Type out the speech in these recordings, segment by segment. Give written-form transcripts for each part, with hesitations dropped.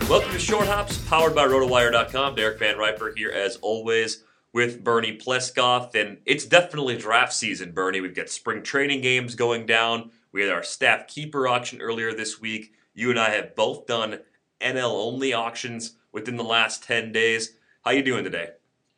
Welcome to Short Hops, powered by RotoWire.com. Derek Van Riper here, as always, with Bernie Pleskoff. And it's definitely draft season, Bernie. We've got spring training games going down. We had our staff keeper auction earlier this week. You and I have both done NL-only auctions within the last 10 days. How you doing today?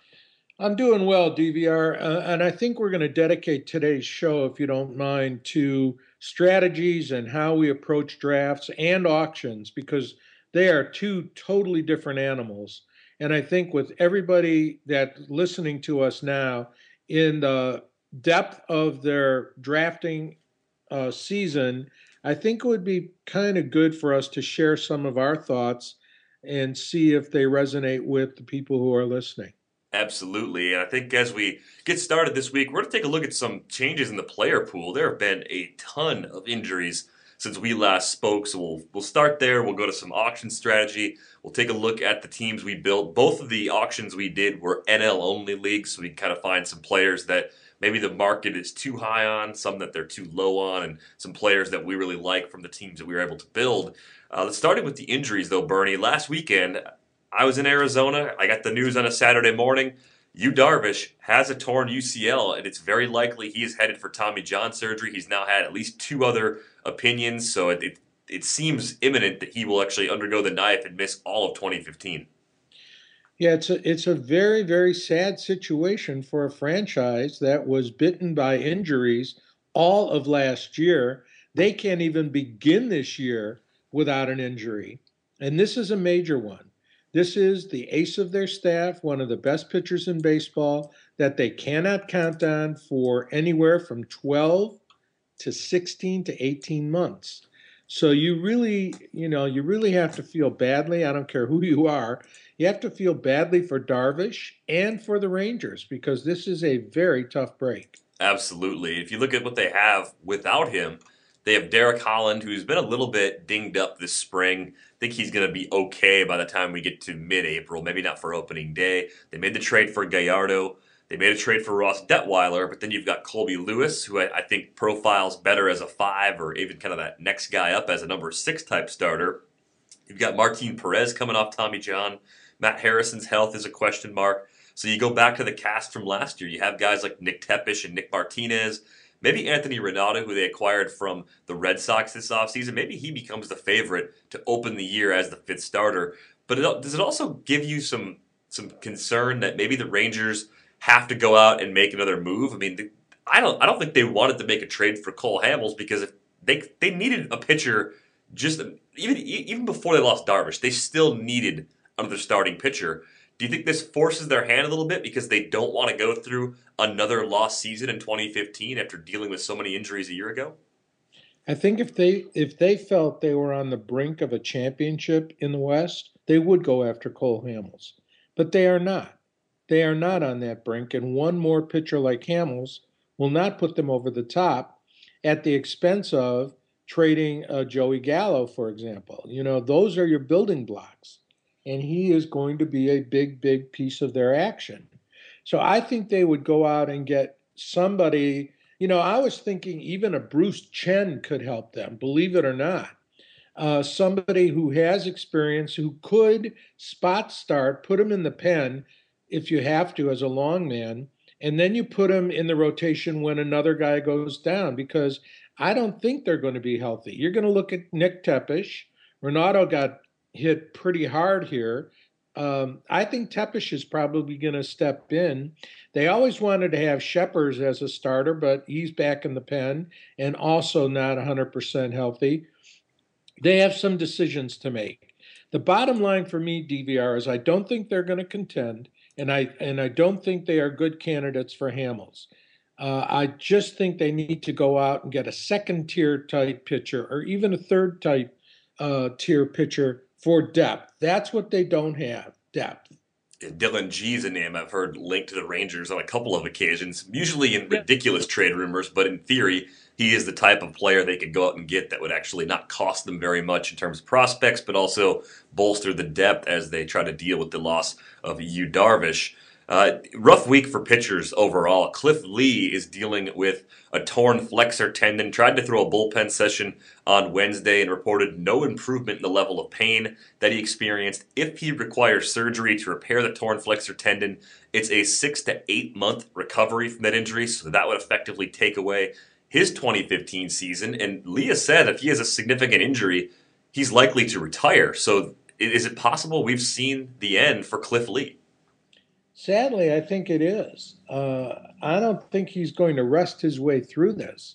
I'm doing well, DVR, and I think we're going to dedicate today's show, if you don't mind, to strategies and how we approach drafts and auctions, because they are two totally different animals. And I think with everybody that's listening to us now, in the depth of their drafting season, I think it would be kind of good for us to share some of our thoughts and see if they resonate with the people who are listening. Absolutely. And I think as we get started this week, we're going to take a look at some changes in the player pool. There have been a ton of injuries since we last spoke, so we'll start there. We'll go to some auction strategy. We'll take a look at the teams we built. Both of the auctions we did were NL-only leagues, so we can kind of find some players that maybe the market is too high on, some that they're too low on, and some players that we really like from the teams that we were able to build. Let's start with the injuries, though, Bernie. Last weekend, I was in Arizona. I got the news on a Saturday morning. Yu Darvish has a torn UCL, and it's very likely he is headed for Tommy John surgery. He's now had at least two other opinions, so it seems imminent that he will actually undergo the knife and miss all of 2015. Yeah, it's a very, very sad situation for a franchise that was bitten by injuries all of last year. They can't even begin this year without an injury. And this is a major one. This is the ace of their staff, one of the best pitchers in baseball that they cannot count on for anywhere from 12 to 16 to 18 months. So you really have to feel badly. I don't care who you are. You have to feel badly for Darvish and for the Rangers because this is a very tough break. Absolutely. If you look at what they have without him, they have Derek Holland, who's been a little bit dinged up this spring. I think he's going to be okay by the time we get to mid-April, maybe not for opening day. They made the trade for Gallardo. They made a trade for Ross Detweiler, but then you've got Colby Lewis, who I think profiles better as a 5 or even kind of that next guy up as a number 6 type starter. You've got Martin Perez coming off Tommy John. Matt Harrison's health is a question mark. So you go back to the cast from last year. You have guys like Nick Tepesch and Nick Martinez. Maybe Anthony Renato, who they acquired from the Red Sox this offseason, maybe he becomes the favorite to open the year as the 5th starter. But does it also give you some concern that maybe the Rangers have to go out and make another move? I mean, I don't think they wanted to make a trade for Cole Hamels because if they needed a pitcher just even before they lost Darvish, they still needed another starting pitcher. Do you think this forces their hand a little bit because they don't want to go through another lost season in 2015 after dealing with so many injuries a year ago? I think if they felt they were on the brink of a championship in the West, they would go after Cole Hamels. But they are not. They are not on that brink, and one more pitcher like Hamels will not put them over the top at the expense of trading Joey Gallo, for example. Those are your building blocks, and he is going to be a big, big piece of their action. So I think they would go out and get somebody. I was thinking even a Bruce Chen could help them, believe it or not. Somebody who has experience, who could spot start, put him in the pen if you have to as a long man, and then you put him in the rotation when another guy goes down because I don't think they're going to be healthy. You're going to look at Nick Tepesch. Renato got hit pretty hard here. I think Tepesch is probably going to step in. They always wanted to have Sheppers as a starter, but he's back in the pen and also not 100% healthy. They have some decisions to make. The bottom line for me, DVR, is I don't think they're going to contend, and I don't think they are good candidates for Hamels. I just think they need to go out and get a second-tier type pitcher or even a third type tier pitcher for depth. That's what they don't have, depth. Dylan G is a name I've heard linked to the Rangers on a couple of occasions, usually in ridiculous trade rumors, but in theory, he is the type of player they could go out and get that would actually not cost them very much in terms of prospects, but also bolster the depth as they try to deal with the loss of Yu Darvish. Rough week for pitchers overall. Cliff Lee is dealing with a torn flexor tendon. Tried to throw a bullpen session on Wednesday and reported no improvement in the level of pain that he experienced. If he requires surgery to repair the torn flexor tendon, it's a 6 to 8 month recovery from that injury, so that would effectively take away his 2015 season. And Lee has said if he has a significant injury, he's likely to retire. So is it possible we've seen the end for Cliff Lee? Sadly, I think it is. I don't think he's going to rest his way through this.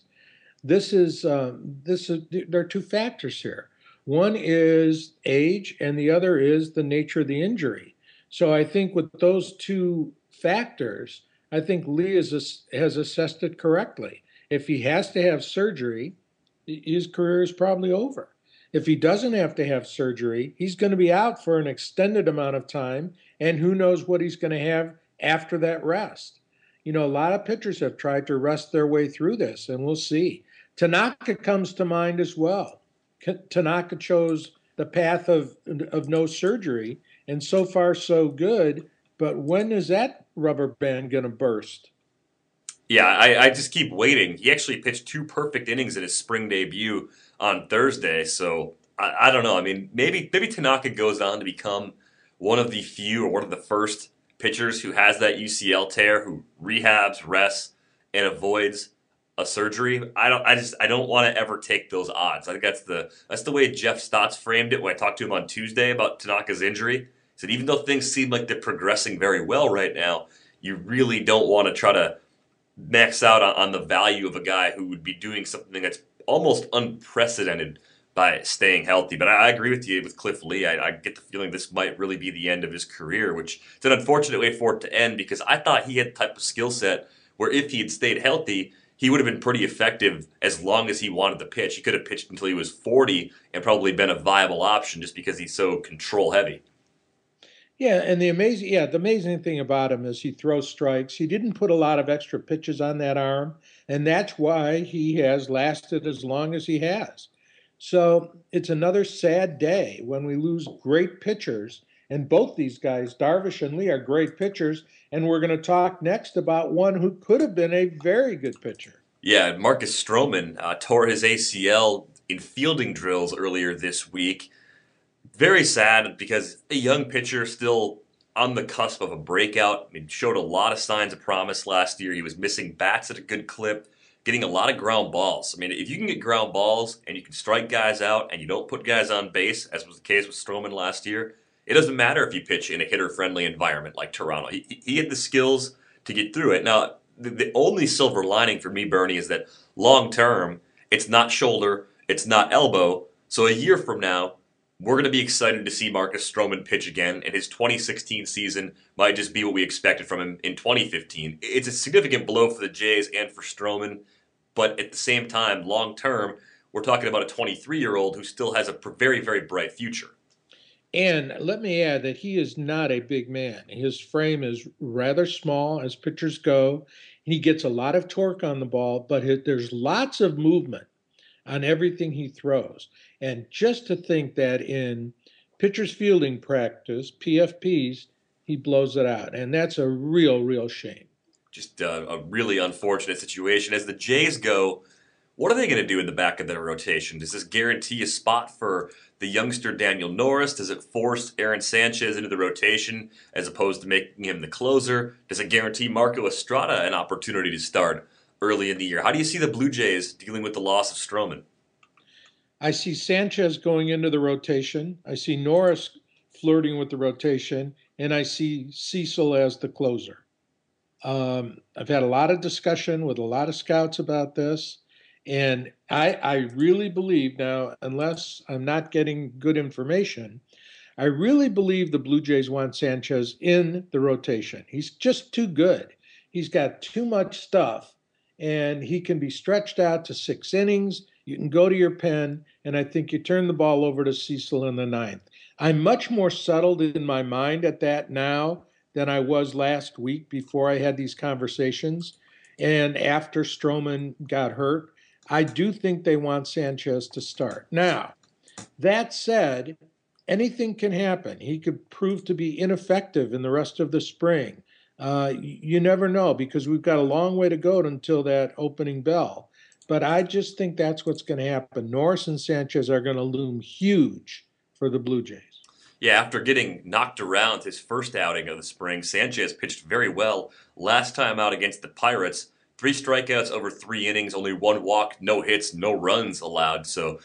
This is there are two factors here. One is age, and the other is the nature of the injury. So I think with those two factors, I think Lee has assessed it correctly. If he has to have surgery, his career is probably over. If he doesn't have to have surgery, he's going to be out for an extended amount of time, and who knows what he's going to have after that rest. You know, a lot of pitchers have tried to rest their way through this, and we'll see. Tanaka comes to mind as well. Tanaka chose the path of no surgery, and so far so good. But when is that rubber band going to burst? Yeah, I just keep waiting. He actually pitched two perfect innings in his spring debut on Thursday, so I don't know. I mean, maybe Tanaka goes on to become one of the few or one of the first pitchers who has that UCL tear, who rehabs, rests, and avoids a surgery. I don't want to ever take those odds. I think that's the way Jeff Stotts framed it when I talked to him on Tuesday about Tanaka's injury. He said even though things seem like they're progressing very well right now, you really don't want to try to max out on the value of a guy who would be doing something that's almost unprecedented by staying healthy. But I agree with you with Cliff Lee. I get the feeling this might really be the end of his career, which is an unfortunate way for it to end because I thought he had the type of skill set where if he had stayed healthy, he would have been pretty effective as long as he wanted to pitch. He could have pitched until he was 40 and probably been a viable option just because he's so control heavy. Yeah, and the amazing thing about him is he throws strikes. He didn't put a lot of extra pitches on that arm, and that's why he has lasted as long as he has. So it's another sad day when we lose great pitchers, and both these guys, Darvish and Lee, are great pitchers. And we're going to talk next about one who could have been a very good pitcher. Yeah, Marcus Stroman tore his ACL in fielding drills earlier this week. Very sad because a young pitcher still on the cusp of a breakout. I mean, showed a lot of signs of promise last year. He was missing bats at a good clip, getting a lot of ground balls. I mean, if you can get ground balls and you can strike guys out and you don't put guys on base, as was the case with Stroman last year, it doesn't matter if you pitch in a hitter-friendly environment like Toronto. He had the skills to get through it. Now, the only silver lining for me, Bernie, is that long term, it's not shoulder, it's not elbow. So a year from now, we're going to be excited to see Marcus Stroman pitch again, and his 2016 season might just be what we expected from him in 2015. It's a significant blow for the Jays and for Stroman, but at the same time, long term, we're talking about a 23-year-old who still has a very, very bright future. And let me add that he is not a big man. His frame is rather small as pitchers go. He gets a lot of torque on the ball, but there's lots of movement on everything he throws. And just to think that in pitchers fielding practice, PFPs, he blows it out. And that's a real, real shame. Just a really unfortunate situation. As the Jays go, what are they going to do in the back of their rotation? Does this guarantee a spot for the youngster Daniel Norris? Does it force Aaron Sanchez into the rotation as opposed to making him the closer? Does it guarantee Marco Estrada an opportunity to start early in the year? How do you see the Blue Jays dealing with the loss of Stroman? I see Sanchez going into the rotation. I see Norris flirting with the rotation. And I see Cecil as the closer. I've had a lot of discussion with a lot of scouts about this. And I really believe now, unless I'm not getting good information, I really believe the Blue Jays want Sanchez in the rotation. He's just too good. He's got too much stuff, and he can be stretched out to 6 innings. You can go to your pen, and I think you turn the ball over to Cecil in the ninth. I'm much more settled in my mind at that now than I was last week before I had these conversations. And after Stroman got hurt, I do think they want Sanchez to start. Now, that said, anything can happen. He could prove to be ineffective in the rest of the spring. You never know because we've got a long way to go until that opening bell. But I just think that's what's going to happen. Norris and Sanchez are going to loom huge for the Blue Jays. Yeah, after getting knocked around his first outing of the spring, Sanchez pitched very well last time out against the Pirates. 3 strikeouts over 3 innings, only 1 walk, no hits, no runs allowed. So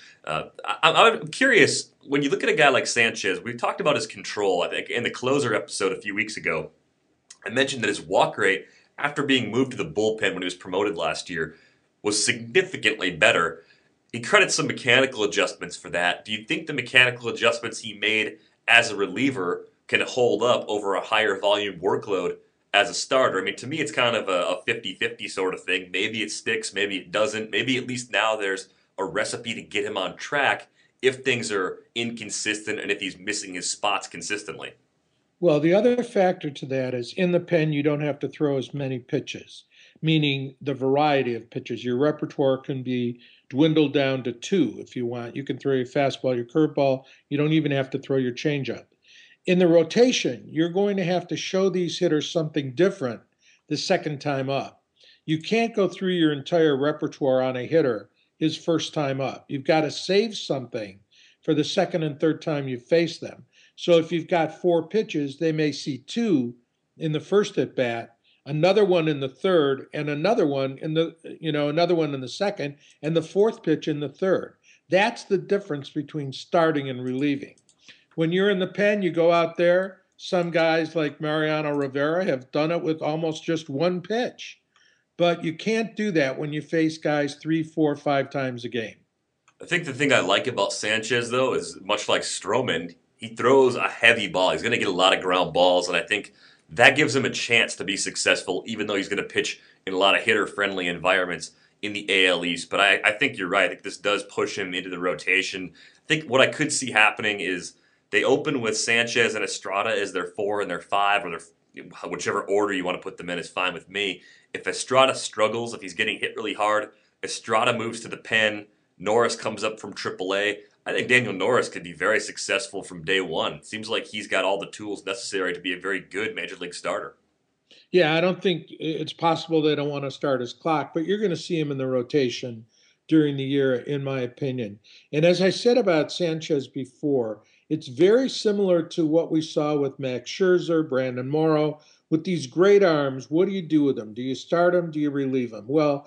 I'm curious, when you look at a guy like Sanchez, we've talked about his control, I think, in the closer episode a few weeks ago. I mentioned that his walk rate, after being moved to the bullpen when he was promoted last year, was significantly better. He credits some mechanical adjustments for that. Do you think the mechanical adjustments he made as a reliever can hold up over a higher volume workload as a starter? I mean, to me, it's kind of a 50-50 sort of thing. Maybe it sticks, maybe it doesn't. Maybe at least now there's a recipe to get him on track if things are inconsistent and if he's missing his spots consistently. Well, the other factor to that is in the pen, you don't have to throw as many pitches, meaning the variety of pitches. Your repertoire can be dwindled down to two if you want. You can throw your fastball, your curveball. You don't even have to throw your changeup. In the rotation, you're going to have to show these hitters something different the second time up. You can't go through your entire repertoire on a hitter his first time up. You've got to save something for the second and third time you face them. So if you've got 4 pitches, they may see 2 in the first at bat, another one in the third, and another one in the another one in the second, and the fourth pitch in the third. That's the difference between starting and relieving. When you're in the pen, you go out there. Some guys like Mariano Rivera have done it with almost just 1 pitch. But you can't do that when you face guys 3, 4, 5 times a game. I think the thing I like about Sanchez, though, is much like Stroman, he throws a heavy ball. He's going to get a lot of ground balls, and I think that gives him a chance to be successful, even though he's going to pitch in a lot of hitter-friendly environments in the AL East. But I think you're right. I think this does push him into the rotation. I think what I could see happening is they open with Sanchez and Estrada as their 4 and their 5, or their whichever order you want to put them in is fine with me. If Estrada struggles, if he's getting hit really hard, Estrada moves to the pen. Norris comes up from AAA. I think Daniel Norris could be very successful from day one. Seems like he's got all the tools necessary to be a very good major league starter. Yeah, I don't think it's possible they don't want to start his clock, but you're going to see him in the rotation during the year, in my opinion. And as I said about Sanchez before, it's very similar to what we saw with Max Scherzer, Brandon Morrow. With these great arms, what do you do with them? Do you start them? Do you relieve them? Well,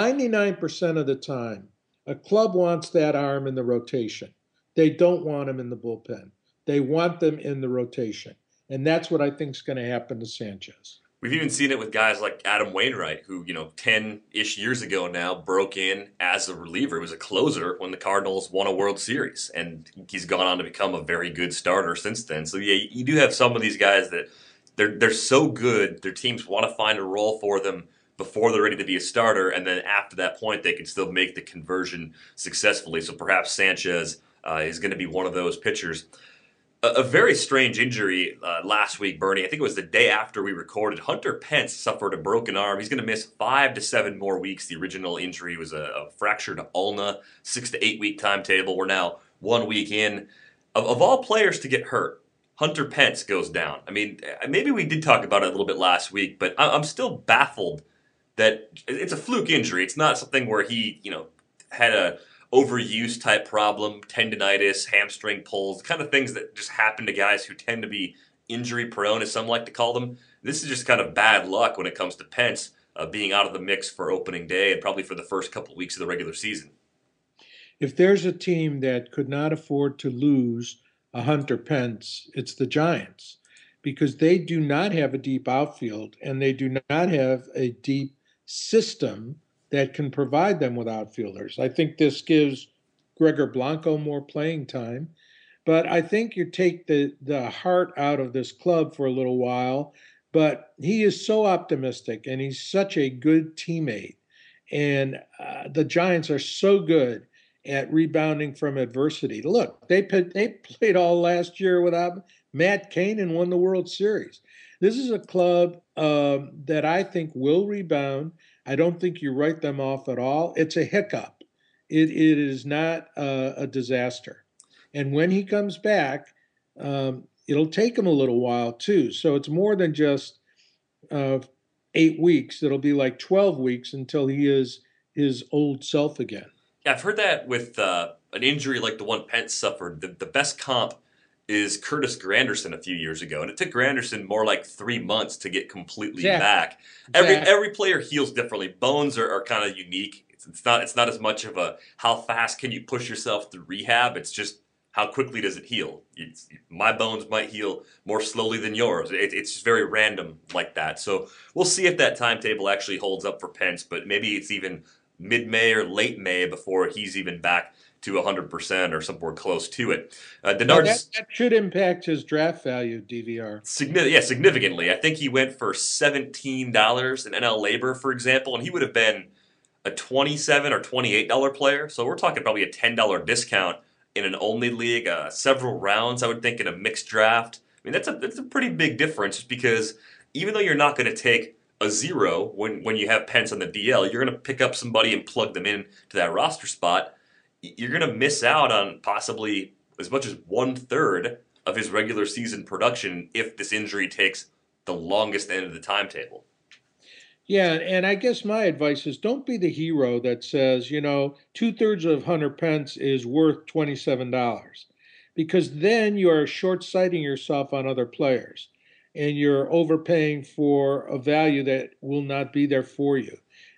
99% of the time, a club wants that arm in the rotation. They don't want him in the bullpen. They want them in the rotation. And that's what I think is going to happen to Sanchez. We've even seen it with guys like Adam Wainwright, who, 10-ish years ago now broke in as a reliever. He was a closer when the Cardinals won a World Series, and he's gone on to become a very good starter since then. So, yeah, you do have some of these guys that they're so good, their teams want to find a role for them before they're ready to be a starter, and then after that point, they can still make the conversion successfully. So perhaps Sanchez is going to be one of those pitchers. A very strange injury last week, Bernie. I think it was the day after we recorded. Hunter Pence suffered a broken arm. He's going to miss 5 to 7 more weeks. The original injury was a fractured ulna, 6 to 8 week timetable. We're now 1 week in. Of all players to get hurt, Hunter Pence goes down. I mean, maybe we did talk about it a little bit last week, but I'm still baffled that it's a fluke injury. It's not something where he, had a overuse type problem, tendonitis, hamstring pulls, kind of things that just happen to guys who tend to be injury prone, as some like to call them. This is just kind of bad luck when it comes to Pence being out of the mix for opening day and probably for the first couple of weeks of the regular season. If there's a team that could not afford to lose a Hunter Pence, it's the Giants because they do not have a deep outfield and they do not have a deep system that can provide them with outfielders. I think this gives Gregor Blanco more playing time, but I think you take the heart out of this club for a little while. But he is so optimistic and he's such a good teammate. And the Giants are so good at rebounding from adversity. Look, they played all last year without Matt Cain and won the World Series. This is a club that I think will rebound. I don't think you write them off at all. It's a hiccup. It is not a disaster. And when he comes back, it'll take him a little while too. So it's more than just uh, 8 weeks. It'll be like 12 weeks until he is his old self again. Yeah, I've heard that with an injury like the one Pence suffered, the best comp is Curtis Granderson a few years ago, and it took Granderson more like 3 months to get completely Exactly. back. Exactly. Every player heals differently. Bones are kind of unique. It's not as much of a how fast can you push yourself through rehab. It's just how quickly does it heal. My bones might heal more slowly than yours. It's just very random like that. So we'll see if that timetable actually holds up for Pence, but maybe it's even mid-May or late May before he's even back to 100% or somewhere close to it. Now that, Denard's that should impact his draft value, DVR. significantly. I think he went for $17 in NL Labor, for example, and he would have been a $27 or $28 player. So we're talking probably a $10 discount in an only league, several rounds, I would think, in a mixed draft. I mean, that's a pretty big difference just because even though you're not going to take a zero when you have Pence on the DL, you're going to pick up somebody and plug them in to that roster spot. You're going to miss out on possibly as much as 1/3 of his regular season production if this injury takes the longest end of the timetable. Yeah, and I guess my advice is don't be the hero that says, 2/3 of Hunter Pence is worth $27, because then you are short sighting yourself on other players and you're overpaying for a value that will not be there for you.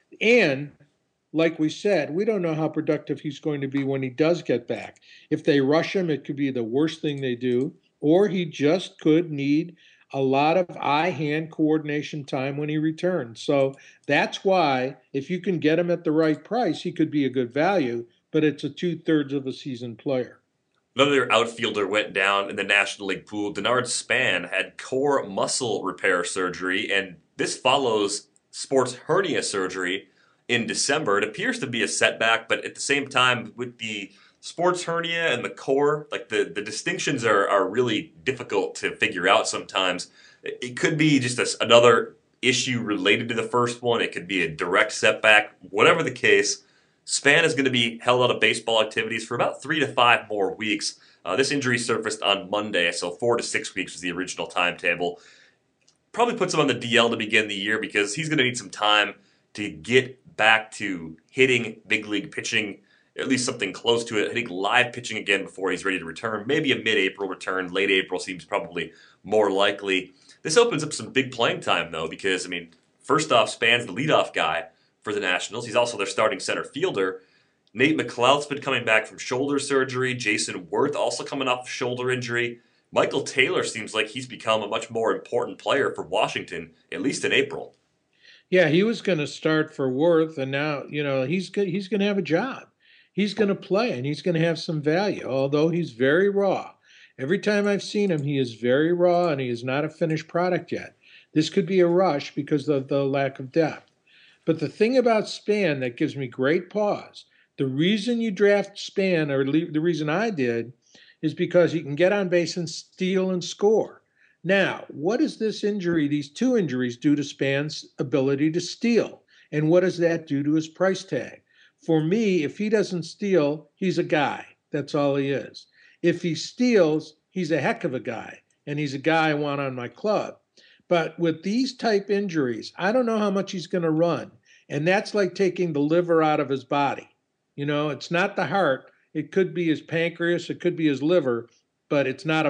And like we said, we don't know how productive he's going to be when he does get back. If they rush him, it could be the worst thing they do, or he just could need a lot of eye hand coordination time when he returns. So that's why, if you can get him at the right price, he could be a good value, but it's a 2/3 of a season player. Another outfielder went down in the National League pool. Denard Span had core muscle repair surgery, and this follows sports hernia surgery in December. It appears to be a setback, but at the same time, with the sports hernia and the core, like the distinctions are really difficult to figure out sometimes. It could be just another issue related to the first one. It could be a direct setback. Whatever the case, Span is going to be held out of baseball activities for about 3 to 5 more weeks. This injury surfaced on Monday, so 4 to 6 weeks was the original timetable. Probably puts him on the DL to begin the year because he's going to need some time to get back to hitting big league pitching, at least something close to it, hitting live pitching again before he's ready to return. Maybe a mid-April return. Late April seems probably more likely. This opens up some big playing time, though, because, I mean, first off, Span's the leadoff guy for the Nationals. He's also their starting center fielder. Nate McLeod's been coming back from shoulder surgery. Jason Worth also coming off a shoulder injury. Michael Taylor seems like he's become a much more important player for Washington, at least in April. Yeah, he was going to start for Worth, and now he's going to have a job. He's going to play, and he's going to have some value. Although he's very raw. Every time I've seen him, he is very raw, and he is not a finished product yet. This could be a rush because of the lack of depth. But the thing about Span that gives me great pause, the reason you draft Span, or the reason I did, is because he can get on base and steal and score. Now, what does this injury, these two injuries, do to Span's ability to steal? And what does that do to his price tag? For me, if he doesn't steal, he's a guy. That's all he is. If he steals, he's a heck of a guy. And he's a guy I want on my club. But with these type injuries, I don't know how much he's going to run. And that's like taking the liver out of his body. It's not the heart. It could be his pancreas. It could be his liver, but it's not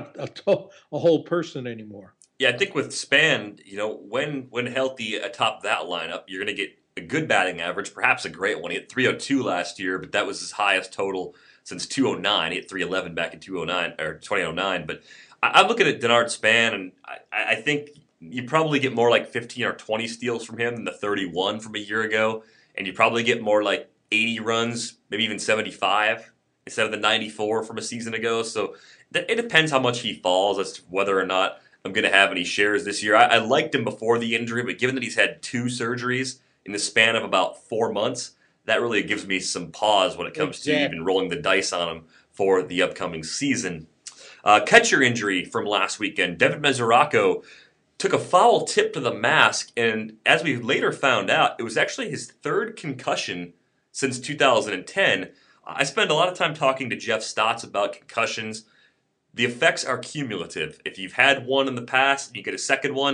a whole person anymore. Yeah, I think with Span, when healthy atop that lineup, you're going to get a good batting average, perhaps a great one. He hit 302 last year, but that was his highest total since 2009. He hit 311 back in 2009 or 2009. But I'm looking at Denard Span, and I think you probably get more like 15 or 20 steals from him than the 31 from a year ago, and you probably get more like 80 runs, maybe even 75 instead of the 94 from a season ago. So it depends how much he falls as to whether or not I'm going to have any shares this year. I liked him before the injury, but given that he's had 2 surgeries in the span of about 4 months, that really gives me some pause when it comes to even rolling the dice on him for the upcoming season. Catcher injury from last weekend. Devin Mesoraco took a foul tip to the mask, and as we later found out, it was actually his third concussion since 2010. I spend a lot of time talking to Jeff Stotts about concussions. The effects are cumulative. If you've had one in the past and you get a second one,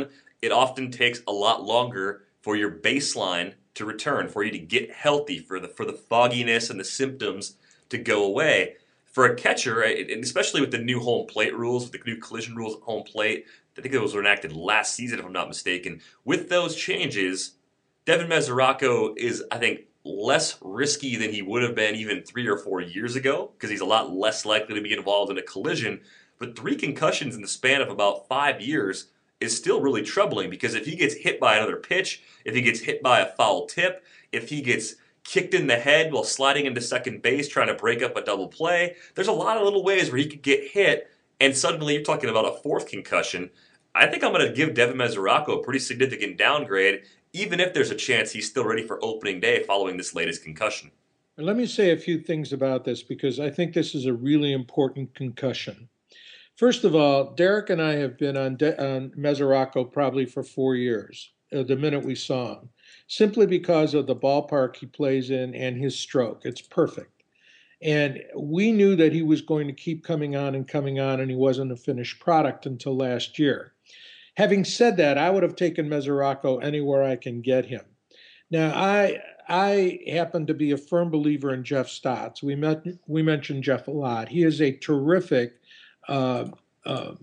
it often takes a lot longer for your baseline to return, for you to get healthy, for the fogginess and the symptoms to go away. For a catcher, and especially with the new home plate rules, with the new collision rules at home plate, I think those were enacted last season, if I'm not mistaken. With those changes, Devin Mesoraco is, I think, less risky than he would have been even 3 or 4 years ago because he's a lot less likely to be involved in a collision. But 3 concussions in the span of about 5 years is still really troubling because if he gets hit by another pitch, if he gets hit by a foul tip, if he gets kicked in the head while sliding into second base trying to break up a double play, there's a lot of little ways where he could get hit and suddenly you're talking about a 4th concussion. I think I'm going to give Devin Mesoraco a pretty significant downgrade, even if there's a chance he's still ready for opening day following this latest concussion. Let me say a few things about this because I think this is a really important concussion. First of all, Derek and I have been on Mesoraco probably for 4 years, the minute we saw him, simply because of the ballpark he plays in and his stroke. It's perfect. And we knew that he was going to keep coming on, and he wasn't a finished product until last year. Having said that, I would have taken Mesoraco anywhere I can get him. Now, I happen to be a firm believer in Jeff Stotts. We mentioned Jeff a lot. He is a terrific. Uh, uh,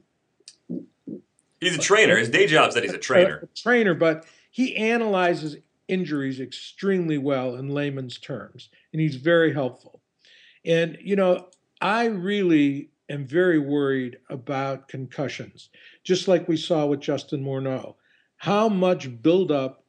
He's a trainer. His day job's that he's a trainer. But he analyzes injuries extremely well in layman's terms, and he's very helpful. And I really am very worried about concussions, just like we saw with Justin Morneau. How much buildup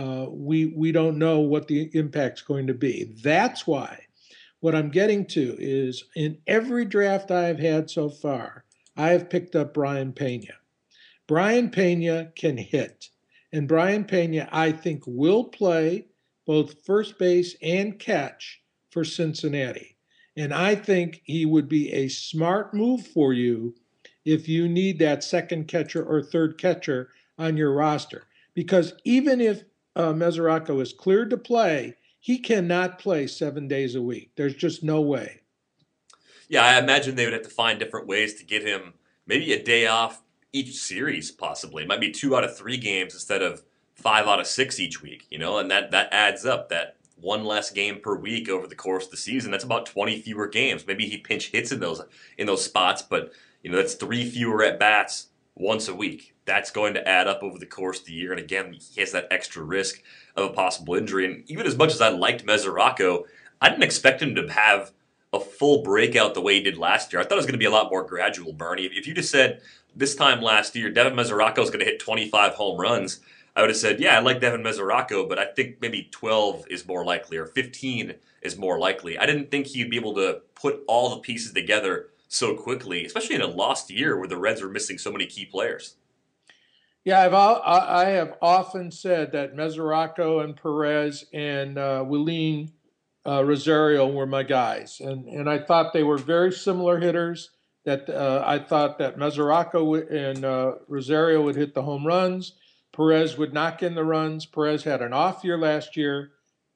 we don't know what the impact's going to be. That's why what I'm getting to is in every draft I've had so far, I have picked up Brian Pena. Brian Pena can hit, and Brian Pena, I think, will play both first base and catch for Cincinnati. And I think he would be a smart move for you if you need that second catcher or third catcher on your roster. Because even if Mesoraco is cleared to play, he cannot play 7 days a week. There's just no way. Yeah, I imagine they would have to find different ways to get him maybe a day off each series, possibly. It might be 2 out of 3 games instead of 5 out of 6 each week, and that adds up. That one less game per week over the course of the season, that's about 20 fewer games. Maybe he pinch hits in those spots, but that's 3 fewer at bats once a week. That's going to add up over the course of the year. And again, he has that extra risk of a possible injury. And even as much as I liked Mesoraco, I didn't expect him to have a full breakout the way he did last year. I thought it was going to be a lot more gradual, Bernie. If you just said this time last year, Devin Mesoraco is going to hit 25 home runs, I would have said, yeah, I like Devin Mesoraco, but I think maybe 12 is more likely or 15 is more likely. I didn't think he'd be able to put all the pieces together so quickly, especially in a lost year where the Reds were missing so many key players. Yeah, I have often said that Mesoraco and Perez and Willeen Rosario were my guys, and I thought they were very similar hitters. That I thought that Mesoraco and Rosario would hit the home runs. Perez would knock in the runs. Perez had an off year last year,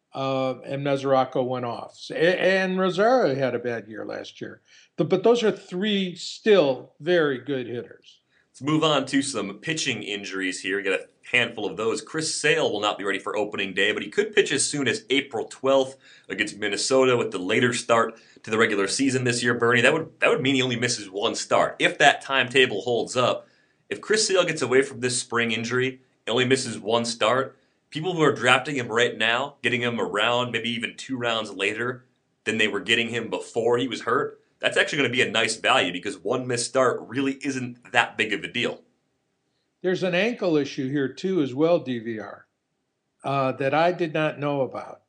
and Mesoraco went off. And Rosario had a bad year last year. But those are 3 still very good hitters. Let's move on to some pitching injuries here. We got a handful of those. Chris Sale will not be ready for opening day, but he could pitch as soon as April 12th against Minnesota with the later start to the regular season this year, Bernie. That would mean he only misses 1 start. If that timetable holds up, if Chris Sale gets away from this spring injury and only misses 1 start, people who are drafting him right now, getting him around maybe even 2 rounds later than they were getting him before he was hurt, that's actually going to be a nice value because 1 missed start really isn't that big of a deal. There's an ankle issue here too as well, DVR, that I did not know about.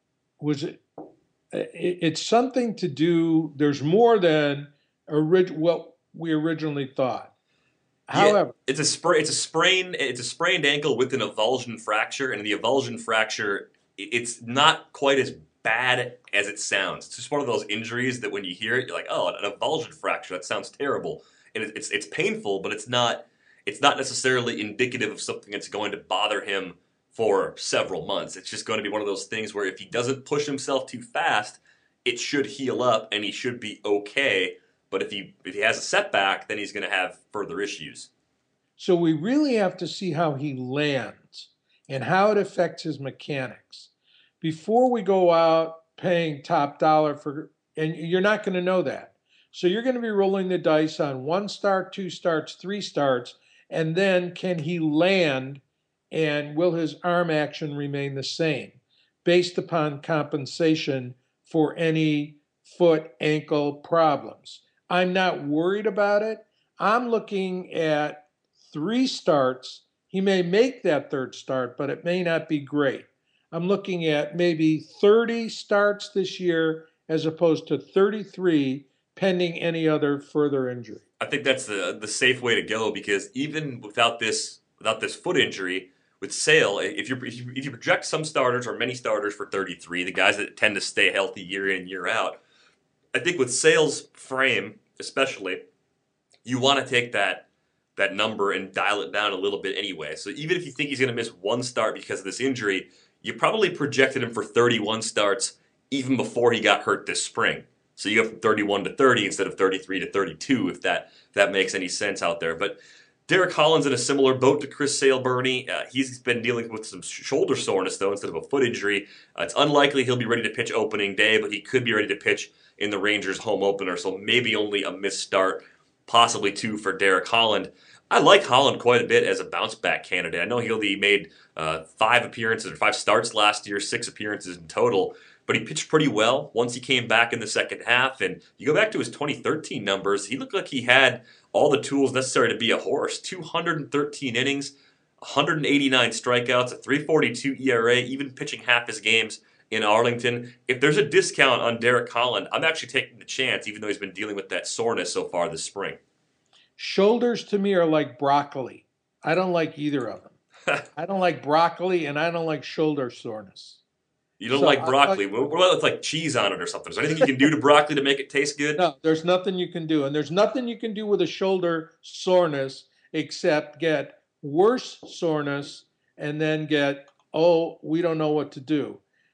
It's something to do, there's more than what we originally thought. However, it's a sprained ankle with an avulsion fracture, and the avulsion fracture, it's not quite as bad as it sounds. It's just one of those injuries that when you hear it, you're like, oh, an avulsion fracture, that sounds terrible. And it's painful, but it's not necessarily indicative of something that's going to bother him for several months. It's just going to be one of those things where if he doesn't push himself too fast, it should heal up and he should be okay. But if he has a setback, then he's going to have further issues. So we really have to see how he lands and how it affects his mechanics before we go out paying top dollar for, and you're not going to know that. So you're going to be rolling the dice on 1 start, 2 starts, 3 starts, and then can he land and will his arm action remain the same based upon compensation for any foot, ankle problems? I'm not worried about it. I'm looking at 3 starts. He may make that third start, but it may not be great. I'm looking at maybe 30 starts this year as opposed to 33 pending any other further injury. I think that's the safe way to go because even without this foot injury with Sale, if you project some starters or many starters for 33, the guys that tend to stay healthy year in year out, I think with Sale's frame especially, you want to take that number and dial it down a little bit anyway. So even if you think he's going to miss 1 start because of this injury, you probably projected him for 31 starts even before he got hurt this spring. So you go from 31 to 30 instead of 33 to 32, if that makes any sense out there. But Derek Holland's in a similar boat to Chris Sale, Bernie. He's been dealing with some shoulder soreness, though, instead of a foot injury. It's unlikely he'll be ready to pitch opening day, but he could be ready to pitch in the Rangers' home opener, so maybe only a missed start, possibly 2 for Derek Holland. I like Holland quite a bit as a bounce-back candidate. I know he only made 5 appearances or 5 starts last year, 6 appearances in total, but he pitched pretty well once he came back in the second half. And you go back to his 2013 numbers, he looked like he had all the tools necessary to be a horse. 213 innings, 189 strikeouts, a 3.42 ERA, even pitching half his games in Arlington. If there's a discount on Derek Holland, I'm actually taking the chance, even though he's been dealing with that soreness so far this spring. Shoulders to me are like broccoli. I don't like either of them. I don't like broccoli and I don't like shoulder soreness. You don't like broccoli. What about with like cheese on it or something? Is there anything you can do to broccoli to make it taste good? No, there's nothing you can do. And there's nothing you can do with a shoulder soreness except get worse soreness and then get, oh, we don't know what to do.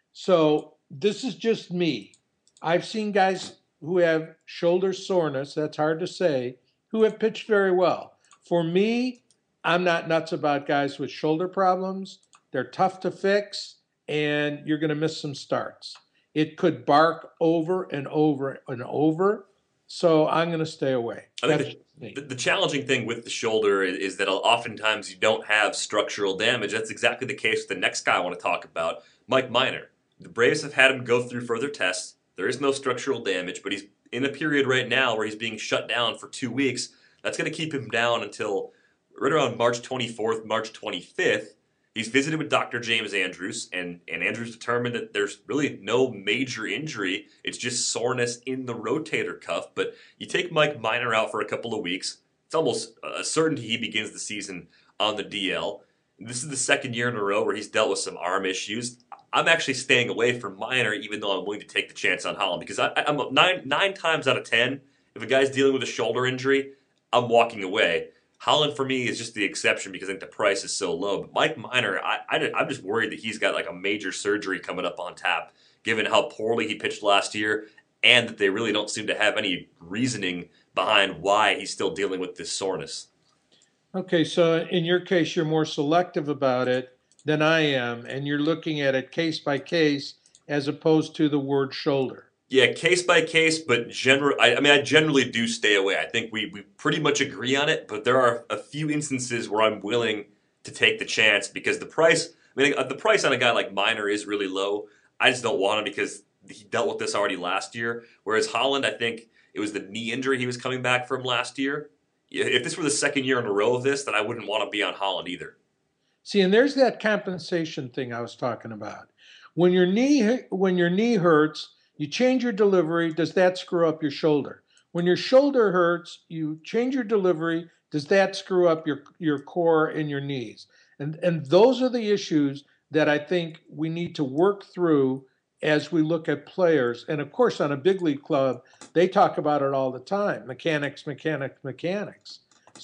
So this is just me. I've seen guys who have shoulder soreness, that's hard to say, who have pitched very well. For me, I'm not nuts about guys with shoulder problems. They're tough to fix, and you're going to miss some starts. It could bark over and over and over, so I'm going to stay away. I think the challenging thing with the shoulder is that oftentimes you don't have structural damage. That's exactly the case with the next guy I want to talk about, Mike Minor. The Braves have had him go through further tests. There is no structural damage, but he's in a period right now where he's being shut down for 2 weeks. That's going to keep him down until right around March 24th, March 25th. He's visited with Dr. James Andrews, and Andrews determined that there's really no major injury. It's just soreness in the rotator cuff. But you take Mike Minor out for a couple of weeks, it's almost a certainty he begins the season on the DL. This is the second year in a row where he's dealt with some arm issues. I'm actually staying away from Minor, even though I'm willing to take the chance on Holland, because I'm nine times out of 10, if a guy's dealing with a shoulder injury, I'm walking away. Holland, for me, is just the exception because I think the price is so low. But Mike Minor, I'm just worried that he's got like a major surgery coming up on tap, given how poorly he pitched last year, and that they really don't seem to have any reasoning behind why he's still dealing with this soreness. Okay, so in your case, you're more selective about it than I am, and you're looking at it case by case as opposed to the word shoulder. Yeah, case by case, but I generally do stay away. I think we pretty much agree on it, but there are a few instances where I'm willing to take the chance because the price on a guy like Minor is really low. I just don't want him because he dealt with this already last year. Whereas Holland, I think it was the knee injury he was coming back from last year. If this were the second year in a row of this, then I wouldn't want to be on Holland either. See, and there's that compensation thing I was talking about. When your knee hurts, you change your delivery, does that screw up your shoulder? When your shoulder hurts, you change your delivery, does that screw up your core and your knees? And those are the issues that I think we need to work through as we look at players. And of course, on a big league club, they talk about it all the time. Mechanics, mechanics, mechanics.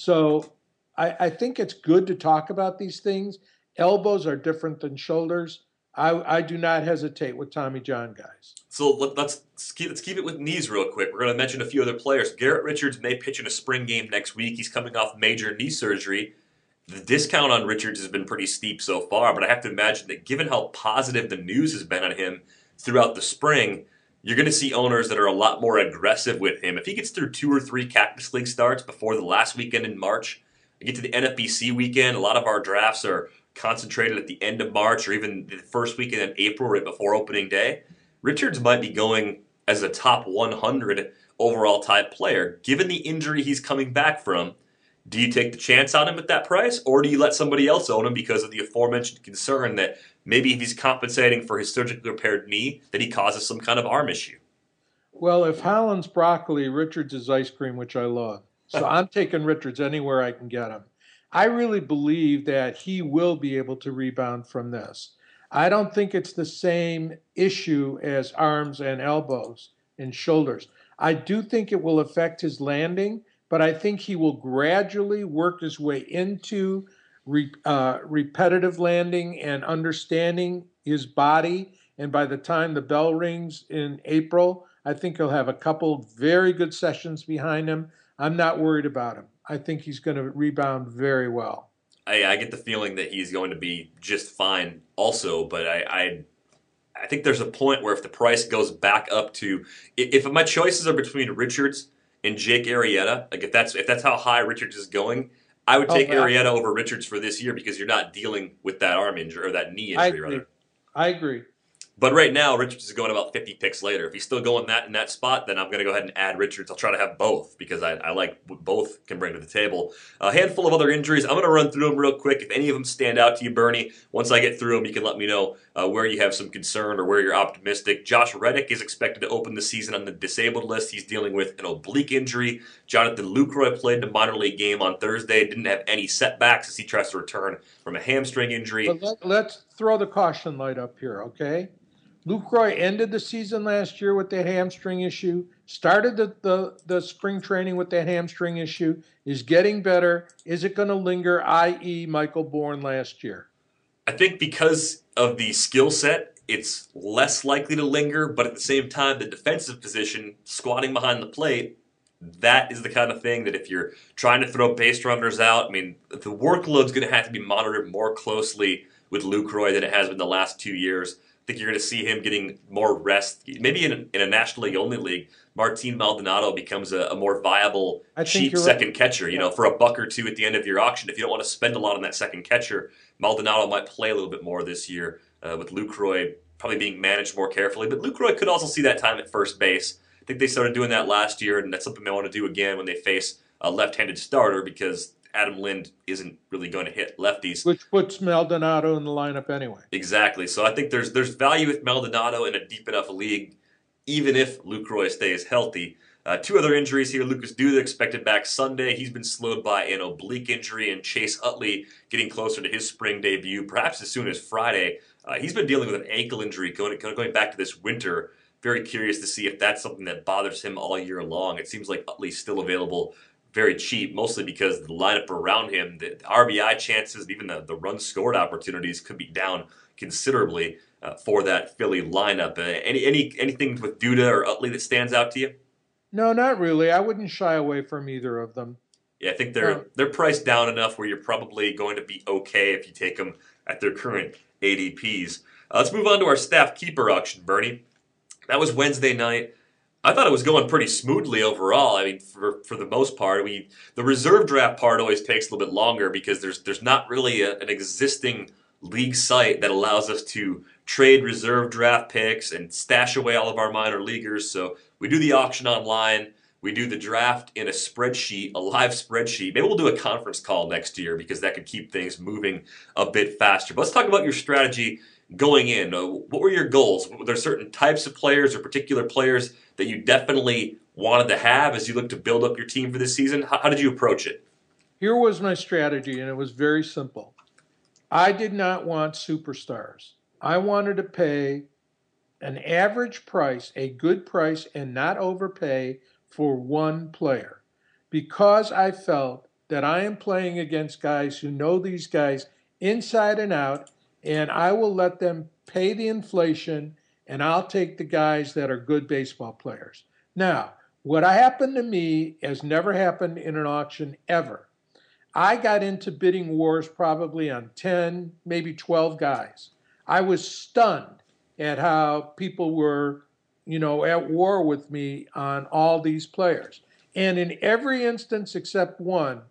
So I think it's good to talk about these things. Elbows are different than shoulders. I do not hesitate with Tommy John guys. So let's keep it with knees real quick. We're going to mention a few other players. Garrett Richards may pitch in a spring game next week. He's coming off major knee surgery. The discount on Richards has been pretty steep so far, but I have to imagine that given how positive the news has been on him throughout the spring, you're going to see owners that are a lot more aggressive with him. If he gets through 2 or 3 Cactus League starts before the last weekend in March, you get to the NFBC weekend, a lot of our drafts are concentrated at the end of March or even the first weekend in April right before opening day. Richards might be going as a top 100 overall type player. Given the injury he's coming back from, do you take the chance on him at that price, or do you let somebody else own him because of the aforementioned concern that maybe if he's compensating for his surgically repaired knee, that he causes some kind of arm issue? Well, if Holland's broccoli, Richards is ice cream, which I love. So I'm taking Richards anywhere I can get him. I really believe that he will be able to rebound from this. I don't think it's the same issue as arms and elbows and shoulders. I do think it will affect his landing, but I think he will gradually work his way into repetitive landing and understanding his body. And by the time the bell rings in April, I think he'll have a couple very good sessions behind him. I'm not worried about him. I think he's going to rebound very well. I get the feeling that he's going to be just fine also, but I think there's a point where if the price goes back up to, if my choices are between Richards and Jake Arrieta, like if that's how high Richards is going, I would take Arrieta over Richards for this year because you're not dealing with that arm injury or that knee injury rather. I agree. But right now, Richards is going about 50 picks later. If he's still going in that spot, then I'm going to go ahead and add Richards. I'll try to have both because I like what both can bring to the table. A handful of other injuries. I'm going to run through them real quick. If any of them stand out to you, Bernie, once I get through them, you can let me know where you have some concern or where you're optimistic. Josh Reddick is expected to open the season on the disabled list. He's dealing with an oblique injury. Jonathan Lucroy played in a minor league game on Thursday. Didn't have any setbacks as he tries to return from a hamstring injury. But let's throw the caution light up here, okay? Lucroy ended the season last year with the hamstring issue, started the spring training with that hamstring issue, is getting better. Is it going to linger, i.e. Michael Bourne last year? I think because of the skill set, it's less likely to linger, but at the same time, the defensive position, squatting behind the plate, that is the kind of thing that if you're trying to throw base runners out, I mean, the workload's going to have to be monitored more closely with Lucroy than it has been the last 2 years. I think you're going to see him getting more rest. Maybe in a National League only league, Martin Maldonado becomes a more viable, cheap second catcher. You know, for $1 or $2 at the end of your auction, if you don't want to spend a lot on that second catcher, Maldonado might play a little bit more this year with Lucroy probably being managed more carefully. But Lucroy could also see that time at first base. I think they started doing that last year, and that's something they want to do again when they face a left-handed starter because Adam Lind isn't really going to hit lefties. Which puts Maldonado in the lineup anyway. Exactly. So I think there's value with Maldonado in a deep enough league, even if Lucroy stays healthy. 2 other injuries here. Lucas Duda expected back Sunday. He's been slowed by an oblique injury, and Chase Utley getting closer to his spring debut, perhaps as soon as Friday. He's been dealing with an ankle injury going back to this winter. Very curious to see if that's something that bothers him all year long. It seems like Utley's still available very cheap, mostly because the lineup around him, the RBI chances, even the run scored opportunities could be down considerably for that Philly lineup. Anything with Duda or Utley that stands out to you? No, not really. I wouldn't shy away from either of them. Yeah, I think they're priced down enough where you're probably going to be okay if you take them at their current ADPs. Let's move on to our staff keeper auction, Bernie. That was Wednesday night. I thought it was going pretty smoothly overall. I mean, for the most part, the reserve draft part always takes a little bit longer because there's not really an existing league site that allows us to trade reserve draft picks and stash away all of our minor leaguers. So we do the auction online. We do the draft in a spreadsheet, a live spreadsheet. Maybe we'll do a conference call next year because that could keep things moving a bit faster. But let's talk about your strategy going in. What were your goals? Were there certain types of players or particular players that you definitely wanted to have as you look to build up your team for this season? How did you approach it? Here was my strategy, and it was very simple. I did not want superstars. I wanted to pay an average price, a good price, and not overpay for one player because I felt that I am playing against guys who know these guys inside and out, and I will let them pay the inflation, and I'll take the guys that are good baseball players. Now, what happened to me has never happened in an auction ever. I got into bidding wars probably on 10, maybe 12 guys. I was stunned at how people were, at war with me on all these players. And in every instance except one,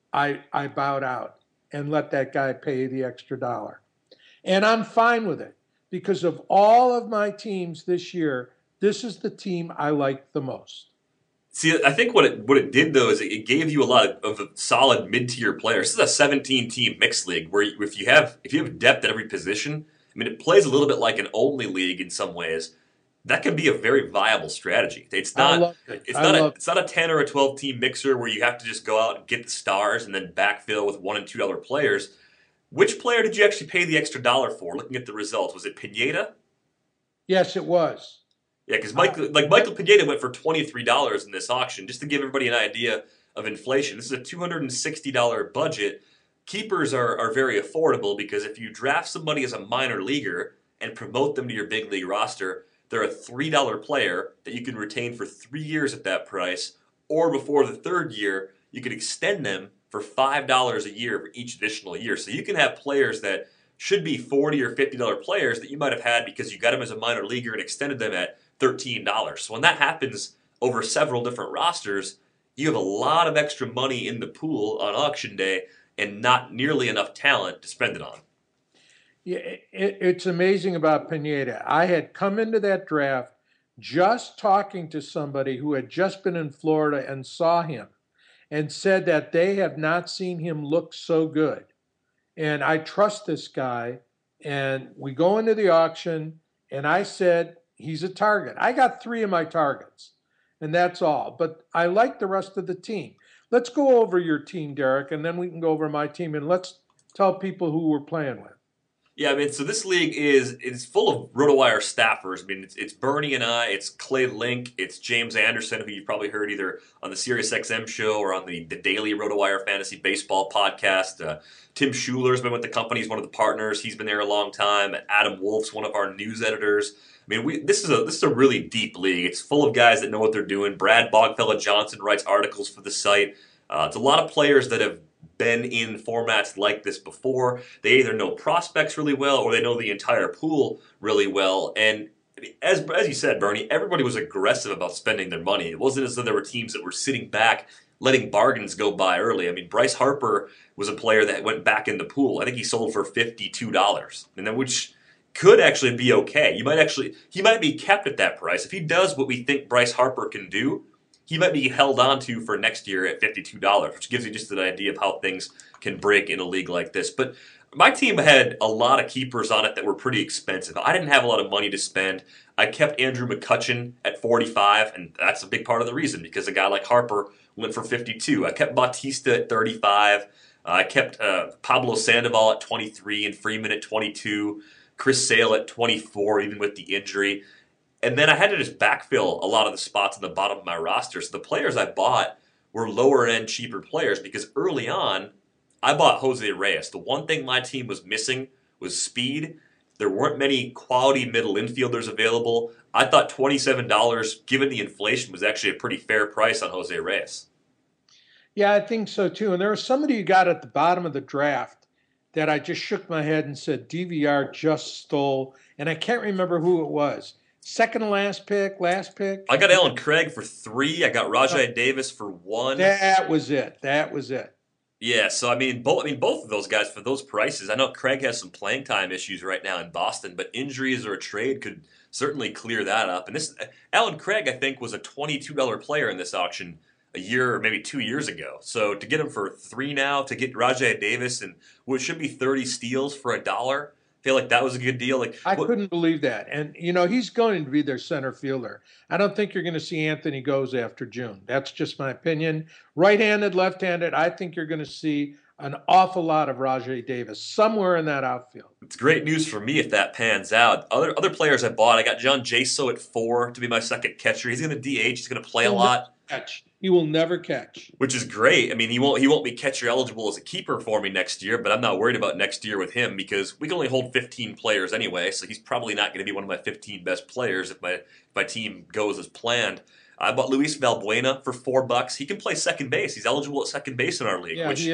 I bowed out and let that guy pay the extra dollar. And I'm fine with it because of all of my teams this year, this is the team I like the most. See, I think what it did though is it gave you a lot of solid mid tier players. This is a 17-team mixed league where if you have depth at every position, I mean it plays a little bit like an only league in some ways. That could be a very viable strategy. It's I not love it. it's not a 10 or a 12 team mixer where you have to just go out and get the stars and then backfill with $1 and $2 players. Which player did you actually pay the extra dollar for? Looking at the results, was it Pineda? Yes, it was. Yeah, because Michael Pineda went for $23 in this auction. Just to give everybody an idea of inflation, this is a $260 budget. Keepers are very affordable because if you draft somebody as a minor leaguer and promote them to your big league roster, they're a $3 player that you can retain for 3 years at that price, or before the third year, you can extend them for $5 a year for each additional year. So you can have players that should be $40 or $50 players that you might have had because you got them as a minor leaguer and extended them at $13. So when that happens over several different rosters, you have a lot of extra money in the pool on auction day and not nearly enough talent to spend it on. Yeah, it's amazing about Pineda. I had come into that draft just talking to somebody who had just been in Florida and saw him and said that they have not seen him look so good. And I trust this guy. And we go into the auction, and I said, he's a target. I got 3 of my targets, and that's all. But I like the rest of the team. Let's go over your team, Derek, and then we can go over my team, and let's tell people who we're playing with. Yeah, I mean, so this league is full of RotoWire staffers. I mean, it's Bernie and I, it's Clay Link, it's James Anderson, who you've probably heard either on the SiriusXM show or on the daily RotoWire Fantasy Baseball podcast. Tim Schuler's been with the company; he's one of the partners. He's been there a long time. Adam Wolf's one of our news editors. I mean, this is a really deep league. It's full of guys that know what they're doing. Brad Bogfella Johnson writes articles for the site. It's a lot of players that have been in formats like this before. They either know prospects really well or they know the entire pool really well. And as you said, Bernie, everybody was aggressive about spending their money. It wasn't as though there were teams that were sitting back, letting bargains go by early. I mean, Bryce Harper was a player that went back in the pool. I think he sold for $52, and then which could actually be okay. He might be kept at that price if he does what we think Bryce Harper can do. He might be held on to for next year at $52, which gives you just an idea of how things can break in a league like this. But my team had a lot of keepers on it that were pretty expensive. I didn't have a lot of money to spend. I kept Andrew McCutchen at 45, and that's a big part of the reason because a guy like Harper went for 52. I kept Bautista at 35. I kept Pablo Sandoval at 23 and Freeman at 22. Chris Sale at 24, even with the injury. And then I had to just backfill a lot of the spots in the bottom of my roster. So the players I bought were lower end, cheaper players because early on, I bought Jose Reyes. The one thing my team was missing was speed. There weren't many quality middle infielders available. I thought $27, given the inflation, was actually a pretty fair price on Jose Reyes. Yeah, I think so too. And there was somebody you got at the bottom of the draft that I just shook my head and said, DVR just stole. And I can't remember who it was. Second to last pick. I got Alan Craig for 3. I got Rajai Davis for 1. That was it. Yeah, so I mean, both of those guys for those prices. I know Craig has some playing time issues right now in Boston, but injuries or a trade could certainly clear that up. And this Alan Craig, I think, was a $22 player in this auction a year or maybe 2 years ago. So to get him for 3 now, to get Rajai Davis and what should be 30 steals for $1. Feel like that was a good deal. I couldn't believe that. And, he's going to be their center fielder. I don't think you're going to see Anthony Goes after June. That's just my opinion. Right-handed, left-handed, I think you're going to see an awful lot of Rajai Davis somewhere in that outfield. It's great news for me if that pans out. Other players I bought, I got John Jaso at 4 to be my second catcher. He's going to DH. He's going to play a lot. He will never catch. Which is great. I mean, he won't be catcher eligible as a keeper for me next year, but I'm not worried about next year with him because we can only hold 15 players anyway, so he's probably not going to be one of my 15 best players if my team goes as planned. I bought Luis Valbuena for $4. He can play second base. He's eligible at second base in our league. Yeah, he is.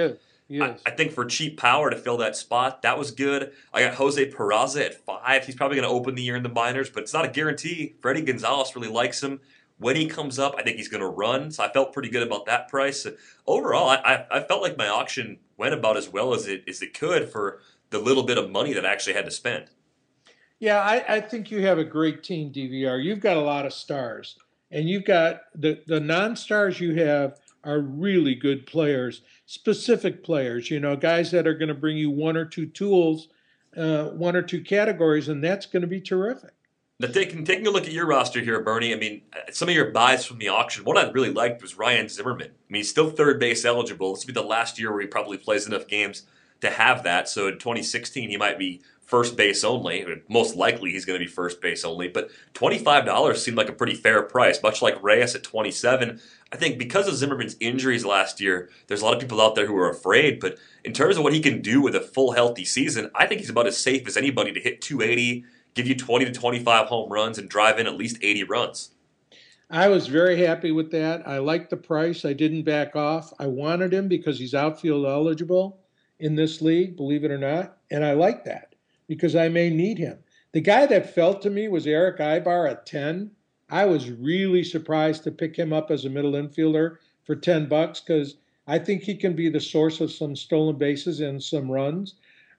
Yes. I think for cheap power to fill that spot, that was good. I got Jose Peraza at 5. He's probably going to open the year in the minors, but it's not a guarantee. Freddie Gonzalez really likes him. When he comes up, I think he's going to run, so I felt pretty good about that price. Overall, I felt like my auction went about as well as it could for the little bit of money that I actually had to spend. Yeah, I think you have a great team, DVR. You've got a lot of stars, and you've got the non-stars you have are really good players, specific players. You know, guys that are going to bring you one or two tools, one or two categories, and that's going to be terrific. Now, taking a look at your roster here, Bernie, I mean, some of your buys from the auction, one I really liked was Ryan Zimmerman. I mean, he's still third base eligible. This will be the last year where he probably plays enough games to have that. So in 2016, he might be first base only. Most likely, he's going to be first base only. But $25 seemed like a pretty fair price, much like Reyes at 27. I think because of Zimmerman's injuries last year, there's a lot of people out there who are afraid. But in terms of what he can do with a full healthy season, I think he's about as safe as anybody to hit 280, give you 20 to 25 home runs, and drive in at least 80 runs. I was very happy with that. I liked the price. I didn't back off. I wanted him because he's outfield eligible in this league, believe it or not. And I like that because I may need him. The guy that fell to me was Eric Ibar at 10. I was really surprised to pick him up as a middle infielder for $10 because I think he can be the source of some stolen bases and some runs.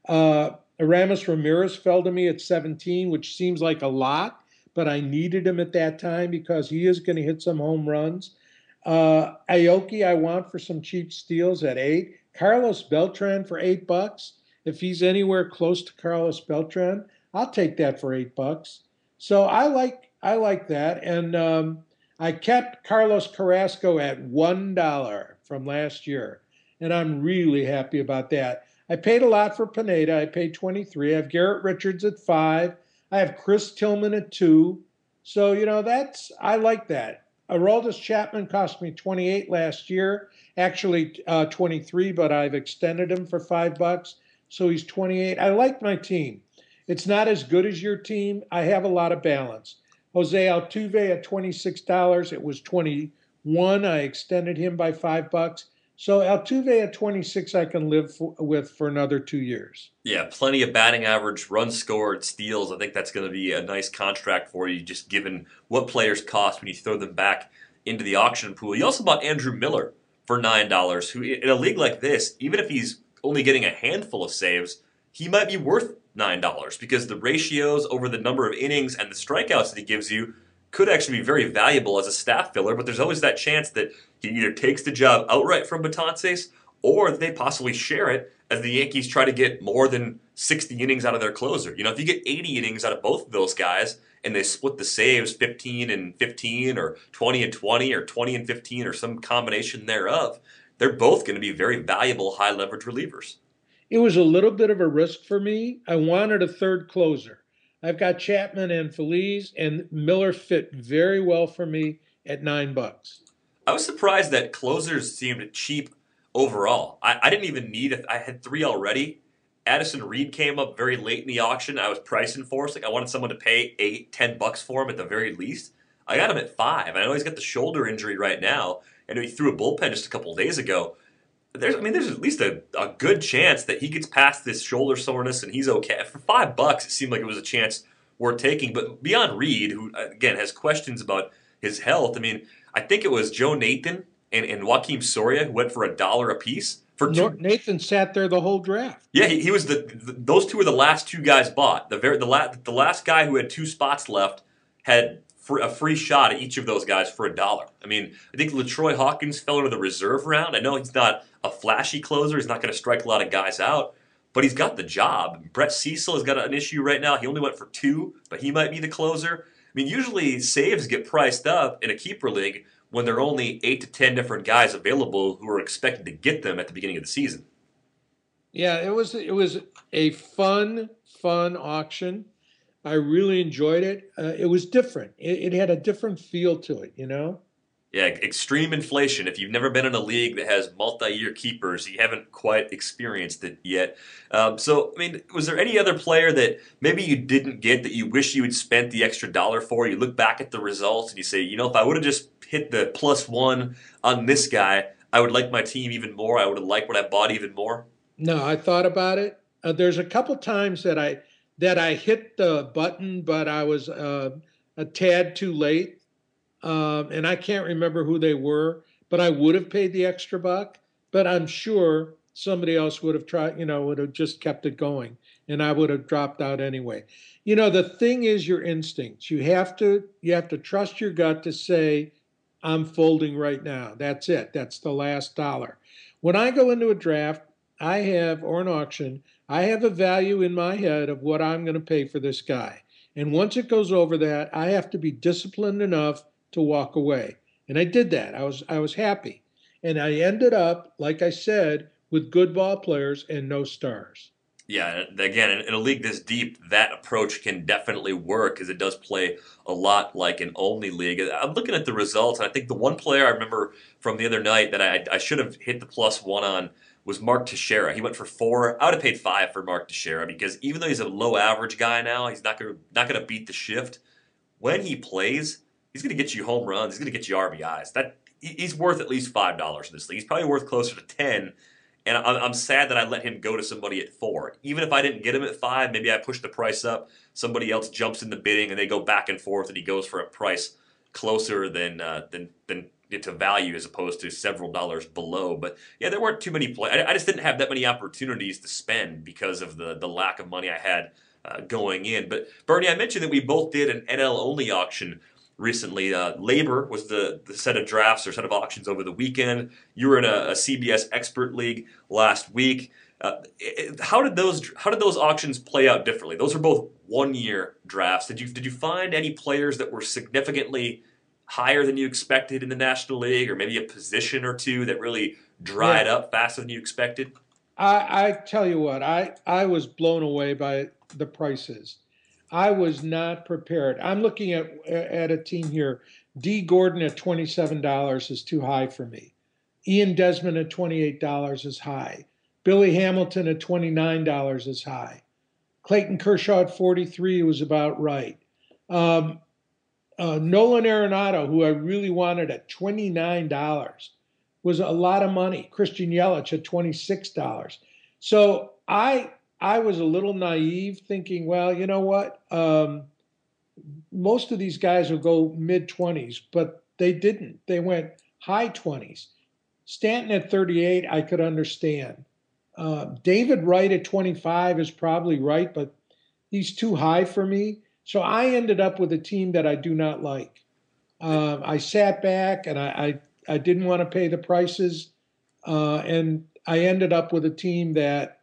Aramis Ramirez fell to me at 17, which seems like a lot, but I needed him at that time because he is going to hit some home runs. Aoki I want for some cheap steals at 8. Carlos Beltran for $8. If he's anywhere close to Carlos Beltran, I'll take that for $8. So I like that, and I kept Carlos Carrasco at $1 from last year, and I'm really happy about that. I paid a lot for Pineda. I paid 23. I have Garrett Richards at 5. I have Chris Tillman at 2. So I like that. Aroldis Chapman cost me 28 last year, actually 23, but I've extended him for $5, so he's 28. I like my team. It's not as good as your team. I have a lot of balance. Jose Altuve at $26. It was 21. I extended him by $5. So Altuve at 26, I can live with for another 2 years. Yeah, plenty of batting average, runs scored, steals. I think that's going to be a nice contract for you, just given what players cost when you throw them back into the auction pool. You also bought Andrew Miller for $9, who in a league like this, even if he's only getting a handful of saves, he might be worth $9 because the ratios over the number of innings and the strikeouts that he gives you could actually be very valuable as a staff filler, but there's always that chance that he either takes the job outright from Betances or they possibly share it as the Yankees try to get more than 60 innings out of their closer. If you get 80 innings out of both of those guys and they split the saves 15 and 15 or 20 and 20 or 20 and 15 or some combination thereof, they're both going to be very valuable high leverage relievers. It was a little bit of a risk for me. I wanted a third closer. I've got Chapman and Feliz, and Miller fit very well for me at $9. I was surprised that closers seemed cheap overall. I didn't even need it. I had 3 already. Addison Reed came up very late in the auction. I was pricing for, so I wanted someone to pay $8-10 for him at the very least. I got him at 5. I know he's got the shoulder injury right now. I know he threw a bullpen just a couple of days ago. There's at least a good chance that he gets past this shoulder soreness and he's okay. For $5, it seemed like it was a chance worth taking. But beyond Reed, who again has questions about his health, I think it was Joe Nathan and Joakim Soria who went for $1 a piece. Nathan sat there the whole draft. Yeah, he was those two were the last two guys bought. The last guy who had 2 spots left had a free shot at each of those guys for $1. I think LaTroy Hawkins fell into the reserve round. I know he's not a flashy closer. He's not going to strike a lot of guys out, but he's got the job. Brett Cecil has got an issue right now. He only went for 2, but he might be the closer. Usually saves get priced up in a keeper league when there are only 8 to 10 different guys available who are expected to get them at the beginning of the season. Yeah, it was a fun auction. I really enjoyed it. It was different. It had a different feel to it, Yeah, extreme inflation. If you've never been in a league that has multi-year keepers, you haven't quite experienced it yet. Was there any other player that maybe you didn't get that you wish you had spent the extra $1 for? You look back at the results and you say, if I would have just hit the +1 on this guy, I would like my team even more. I would like what I bought even more. No, I thought about it. There's a couple times that I hit the button, but I was a tad too late, and I can't remember who they were. But I would have paid the extra buck. But I'm sure somebody else would have tried, would have just kept it going, and I would have dropped out anyway. The thing is your instincts. You have to trust your gut to say, I'm folding right now. That's it. That's the last dollar. When I go into a draft, or an auction, I have a value in my head of what I'm going to pay for this guy. And once it goes over that, I have to be disciplined enough to walk away. And I did that. I was happy. And I ended up, like I said, with good ball players and no stars. Yeah, again, in a league this deep, that approach can definitely work because it does play a lot like an only league. I'm looking at the results, and I think the one player I remember from the other night that I should have hit the +1 on was Mark Teixeira. He went for 4. I would have paid 5 for Mark Teixeira because even though he's a low average guy now, he's not gonna beat the shift. When he plays, he's gonna get you home runs. He's gonna get you RBIs. He's worth at least $5 in this league. He's probably worth closer to 10. And I'm sad that I let him go to somebody at 4. Even if I didn't get him at 5, maybe I push the price up. Somebody else jumps in the bidding, and they go back and forth, and he goes for a price closer than to value as opposed to several dollars below. But yeah, there weren't too many play. I just didn't have that many opportunities to spend because of the lack of money I had going in. But Bernie, I mentioned that we both did an NL only auction recently. Labor was the set of drafts or set of auctions over the weekend. You were in a CBS expert league last week. How did those auctions play out differently? Those were both 1 year drafts. Did you find any players that were significantly higher than you expected in the National League, or maybe a position or two that really dried Yeah. up faster than you expected? I tell you what, I was blown away by the prices. I was not prepared. I'm looking at a team here. D. Gordon at $27 is too high for me. Ian Desmond at $28 is high. Billy Hamilton at $29 is high. Clayton Kershaw at 43 was about right. Um, Nolan Arenado, who I really wanted at $29, was a lot of money. Christian Yelich at $26. So I was a little naive, thinking, well, you know what? Most of these guys will go mid 20s, but they didn't. They went high 20s. Stanton at 38, I could understand. David Wright at 25 is probably right, but he's too high for me. So I ended up with a team that I do not like. I sat back and I didn't want to pay the prices. And I ended up with a team that,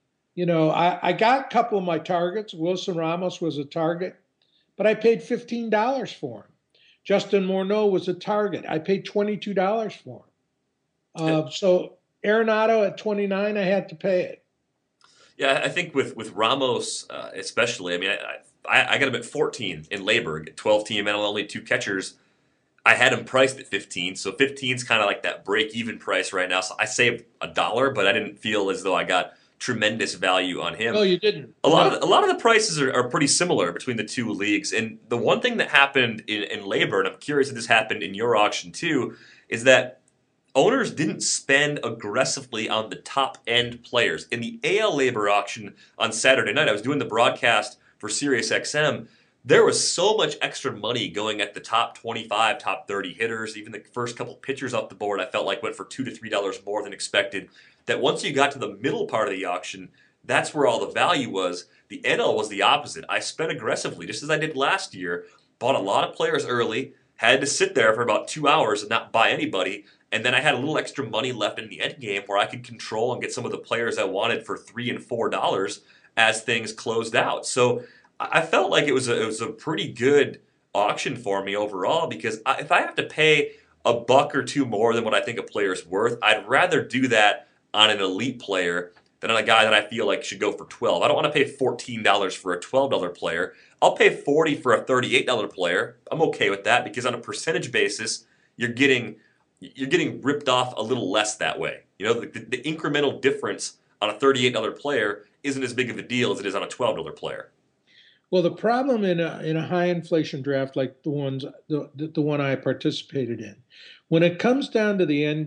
I got a couple of my targets. Wilson Ramos was a target, but I paid $15 for him. Justin Morneau was a target. I paid $22 for him. So Arenado at 29, I had to pay it. Yeah, I think with Ramos especially. I mean, I got him at 14 in labor, 12 team and only 2 catchers. I had him priced at 15, so 15 is kind of like that break even price right now. So I saved $1, but I didn't feel as though I got tremendous value on him. No, you didn't. A lot No. of the prices are pretty similar between the two leagues, and the one thing that happened in labor, and I'm curious if this happened in your auction too, is that owners didn't spend aggressively on the top end players. In the AL labor auction on Saturday night, I was doing the broadcast for SiriusXM. There was so much extra money going at the top 25, top 30 hitters. Even the first couple pitchers off the board, I felt like went for $2 to $3 more than expected. That once you got to the middle part of the auction, that's where all the value was. The NL was the opposite. I spent aggressively, just as I did last year, bought a lot of players early, had to sit there for about 2 hours and not buy anybody, and then I had a little extra money left in the end game where I could control and get some of the players I wanted for $3 and $4 as things closed out. So I felt like it was a pretty good auction for me overall because if I have to pay a buck or two more than what I think a player is worth, I'd rather do that on an elite player than on a guy that I feel like should go for 12. I don't want to pay $14 for a $12 player. I'll pay 40 for a $38 player. I'm okay with that because on a percentage basis, you're getting ripped off a little less that way. The incremental difference on a $38 player isn't as big of a deal as it is on a $12 player. Well, the problem in a high inflation draft like the one I participated in, when it comes down to the end game,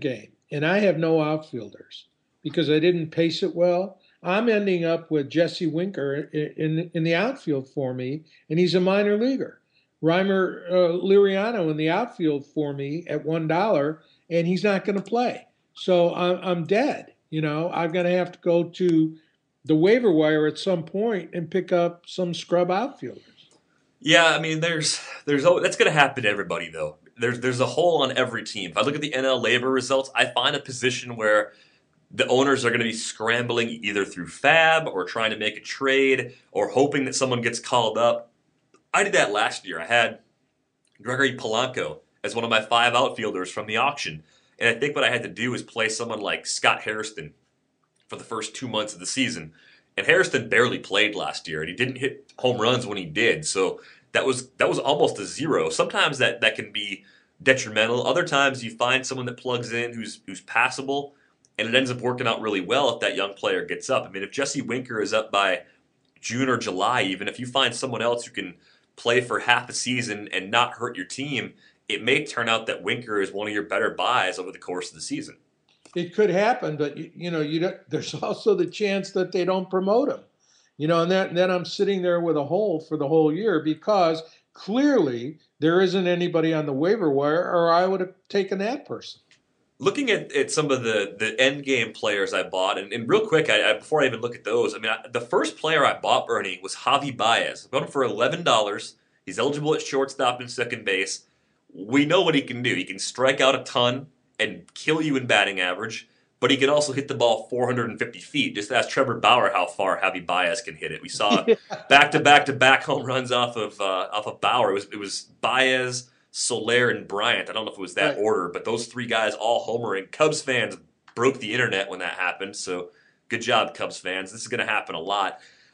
and I have no outfielders because I didn't pace it well, I'm ending up with Jesse Winker in the outfield for me, and he's a minor leaguer. Reimer Liriano in the outfield for me at $1, and he's not going to play. So I'm dead. I'm going to have to go to the waiver wire at some point and pick up some scrub outfielders. Yeah, I mean, there's that's going to happen to everybody though. There's a hole on every team. If I look at the NL labor results, I find a position where the owners are going to be scrambling either through fab or trying to make a trade or hoping that someone gets called up. I did that last year. I had Gregory Polanco as one of my 5 outfielders from the auction. And I think what I had to do was play someone like Scott Hairston for the first 2 months of the season. And Hairston barely played last year, and he didn't hit home runs when he did. So that was almost a zero. Sometimes that can be detrimental. Other times you find someone that plugs in who's passable, and it ends up working out really well if that young player gets up. I mean, if Jesse Winker is up by June or July, even if you find someone else who can play for half a season and not hurt your team, it may turn out that Winker is one of your better buys over the course of the season. It could happen, but there's also the chance that they don't promote him. And then I'm sitting there with a hole for the whole year because clearly there isn't anybody on the waiver wire, or I would have taken that person. Looking at some of the end game players I bought, and real quick, before I even look at those, the first player I bought, Bernie, was Javi Baez. I bought him for $11. He's eligible at shortstop and second base. We know what he can do. He can strike out a ton and kill you in batting average, but he can also hit the ball 450 feet. Just ask Trevor Bauer how far Javi Baez can hit it. We saw back-to-back home runs off of Bauer. It was Baez, Soler, and Bryant. I don't know if it was that order, but those 3 guys all homering. Cubs fans broke the internet when that happened, so good job, Cubs fans. This is going to happen a lot.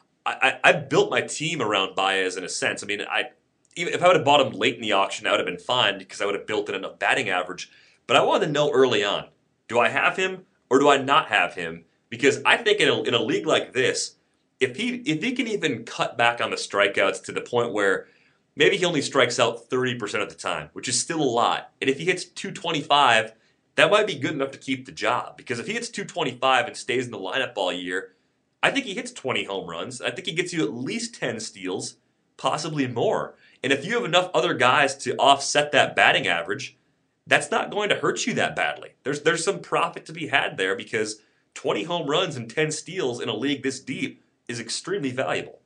I built my team around Baez in a sense. I mean, even if I would have bought him late in the auction, that would have been fine because I would have built in enough batting average. But I wanted to know early on, do I have him or do I not have him? Because I think in a league like this, if he can even cut back on the strikeouts to the point where maybe he only strikes out 30% of the time, which is still a lot. And if he hits 225, that might be good enough to keep the job. Because if he hits 225 and stays in the lineup all year, I think he hits 20 home runs. I think he gets you at least 10 steals, possibly more. And if you have enough other guys to offset that batting average, that's not going to hurt you that badly. There's some profit to be had there because 20 home runs and 10 steals in a league this deep is extremely valuable.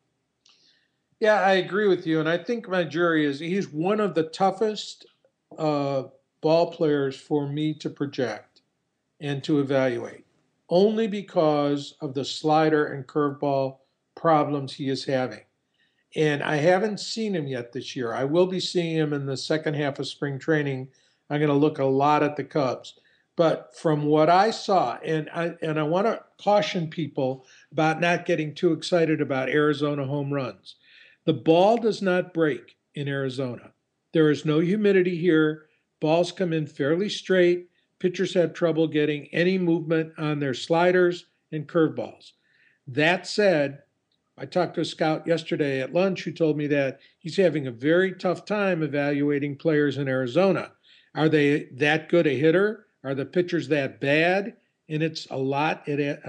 Yeah, I agree with you. And I think my jury is he's one of the toughest ball players for me to project and to evaluate, only because of the slider and curveball problems he is having. And I haven't seen him yet this year. I will be seeing him in the second half of spring training. I'm going to look a lot at the Cubs. But from what I saw, and I want to caution people about not getting too excited about Arizona home runs. The ball does not break in Arizona. There is no humidity here. Balls come in fairly straight. Pitchers have trouble getting any movement on their sliders and curveballs. That said, I talked to a scout yesterday at lunch who told me that he's having a very tough time evaluating players in Arizona. Are they that good a hitter? Are the pitchers that bad? And it's a lot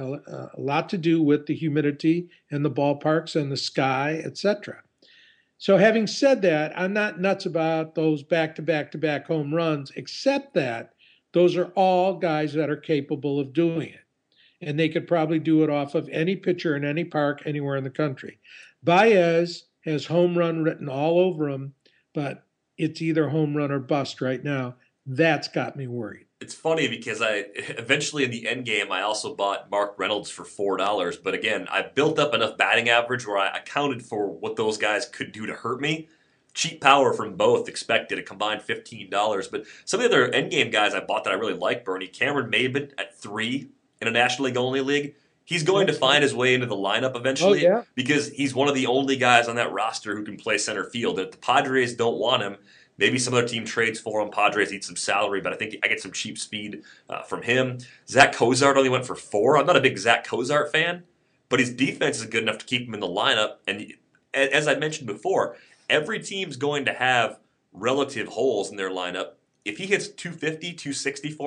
to do with the humidity and the ballparks and the sky, etc. So having said that, I'm not nuts about those back-to-back-to-back home runs, except that those are all guys that are capable of doing it. And they could probably do it off of any pitcher in any park anywhere in the country. Baez has home run written all over him, but it's either home run or bust right now. That's got me worried. It's funny because I eventually in the end game I also bought Mark Reynolds for $4. But again, I built up enough batting average where I accounted for what those guys could do to hurt me. Cheap power from both, expected a combined $15. But some of the other end game guys I bought that I really like, Bernie, Cameron Maybin at 3 in a National League only league. He's going to find his way into the lineup eventually because he's one of the only guys on that roster who can play center field. If the Padres don't want him, maybe some other team trades for him. Padres eat some salary, but I think I get some cheap speed from him. Zach Cozart only went for 4. I'm not a big Zach Cozart fan, but his defense is good enough to keep him in the lineup. And as I mentioned before, every team's going to have relative holes in their lineup. If he hits 250, 260 for me,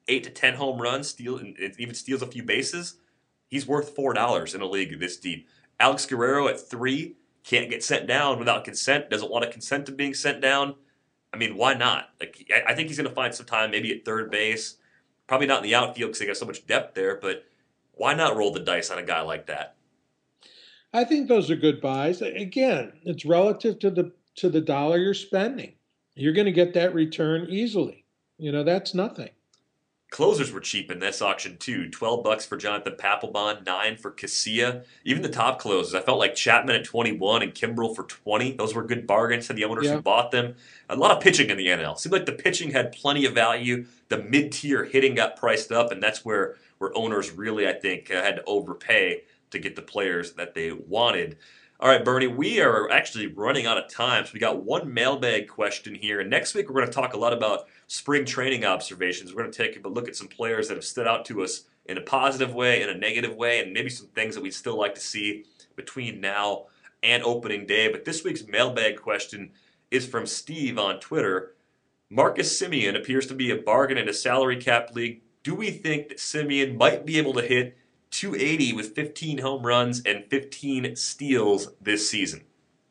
8 to 10 home runs, and even steals a few bases, he's worth $4 in a league this deep. Alex Guerrero at 3 can't get sent down without consent. Doesn't want to consent to being sent down. I mean, why not? Like, I think he's going to find some time, maybe at third base. Probably not in the outfield because they got so much depth there. But why not roll the dice on a guy like that? I think those are good buys. Again, it's relative to the dollar you're spending. You're going to get that return easily. That's nothing. Closers were cheap in this auction too. $12 for Jonathan Papelbon, $9 for Casilla. Even the top closers, I felt like Chapman at 21 and Kimbrel for 20. Those were good bargains to the owners who bought them. A lot of pitching in the NL. Seemed like the pitching had plenty of value. The mid-tier hitting got priced up, and that's where owners really, I think, had to overpay to get the players that they wanted. All right, Bernie, we are actually running out of time, so we got one mailbag question here. And next week, we're going to talk a lot about spring training observations. We're going to take a look at some players that have stood out to us in a positive way, in a negative way, and maybe some things that we'd still like to see between now and opening day. But this week's mailbag question is from Steve on Twitter. Marcus Semien appears to be a bargain in a salary cap league. Do we think that Semien might be able to hit 280 with 15 home runs and 15 steals this season?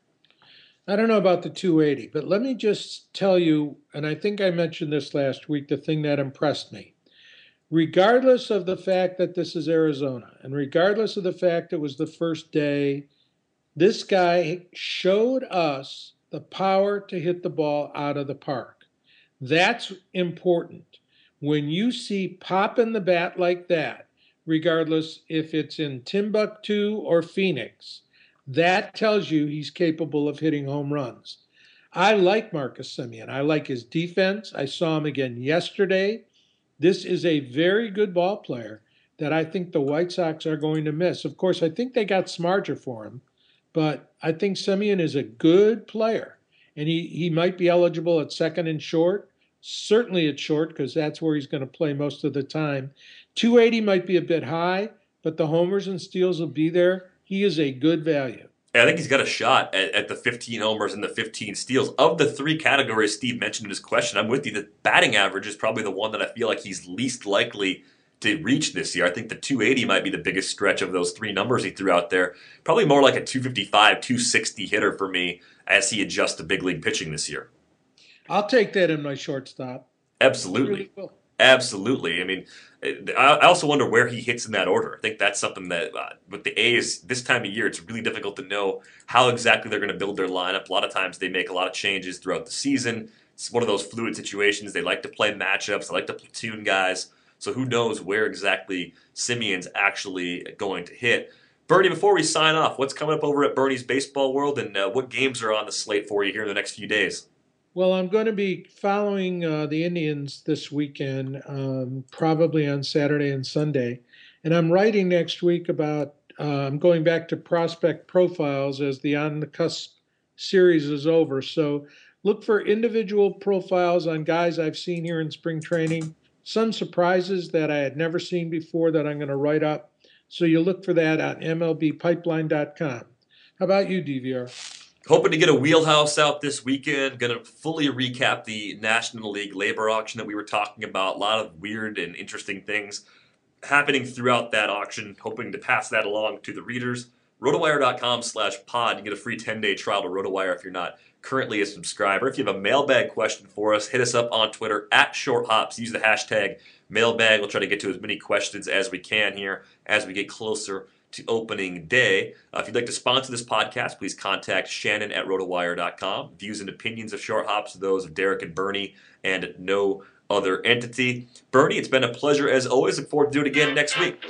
I don't know about the 280, but let me just tell you, and I think I mentioned this last week, the thing that impressed me. Regardless of the fact that this is Arizona, and regardless of the fact it was the first day, this guy showed us the power to hit the ball out of the park. That's important. When you see pop in the bat like that, regardless if it's in Timbuktu or Phoenix, that tells you he's capable of hitting home runs. I like Marcus Semien. I like his defense. I saw him again yesterday. This is a very good ball player that I think the White Sox are going to miss. Of course, I think they got Smarger for him, but I think Semien is a good player, and he might be eligible at second and short, certainly at short because that's where he's going to play most of the time. 280 might be a bit high, but the homers and steals will be there. He is a good value. I think he's got a shot at the 15 homers and the 15 steals. Of the three categories Steve mentioned in his question, I'm with you. The batting average is probably the one that I feel like he's least likely to reach this year. I think the 280 might be the biggest stretch of those three numbers he threw out there. Probably more like a 255, 260 hitter for me as he adjusts to big league pitching this year. I'll take that in my shortstop. Absolutely. Absolutely. I mean, I also wonder where he hits in that order. I think that's something that with the A's this time of year, it's really difficult to know how exactly they're going to build their lineup. A lot of times they make a lot of changes throughout the season. It's one of those fluid situations. They like to play matchups. They like to platoon guys. So who knows where exactly Semien's actually going to hit. Bernie, before we sign off, what's coming up over at Bernie's Baseball World, and what games are on the slate for you here in the next few days? Well, I'm going to be following the Indians this weekend, probably on Saturday and Sunday. And I'm writing next week about, I'm going back to prospect profiles as the On the Cusp series is over. So look for individual profiles on guys I've seen here in spring training, some surprises that I had never seen before that I'm going to write up. So you look for that on MLBpipeline.com. How about you, DVR? Hoping to get a wheelhouse out this weekend. Going to fully recap the National League labor auction that we were talking about. A lot of weird and interesting things happening throughout that auction. Hoping to pass that along to the readers. Rotowire.com/pod. You get a free 10-day trial to Rotowire if you're not currently a subscriber. If you have a mailbag question for us, hit us up on Twitter @ShortHops. Use the hashtag mailbag. We'll try to get to as many questions as we can here as we get closer to opening day. If you'd like to sponsor this podcast, please contact Shannon at rotowire.com. Views and opinions of Short Hops are those of Derek and Bernie and no other entity. Bernie, it's been a pleasure as always. Look forward to do it again next week.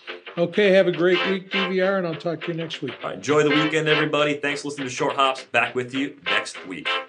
Okay, have a great week, DVR, and I'll talk to you next week. All right, enjoy the weekend, everybody. Thanks for listening to Short Hops. Back with you next week.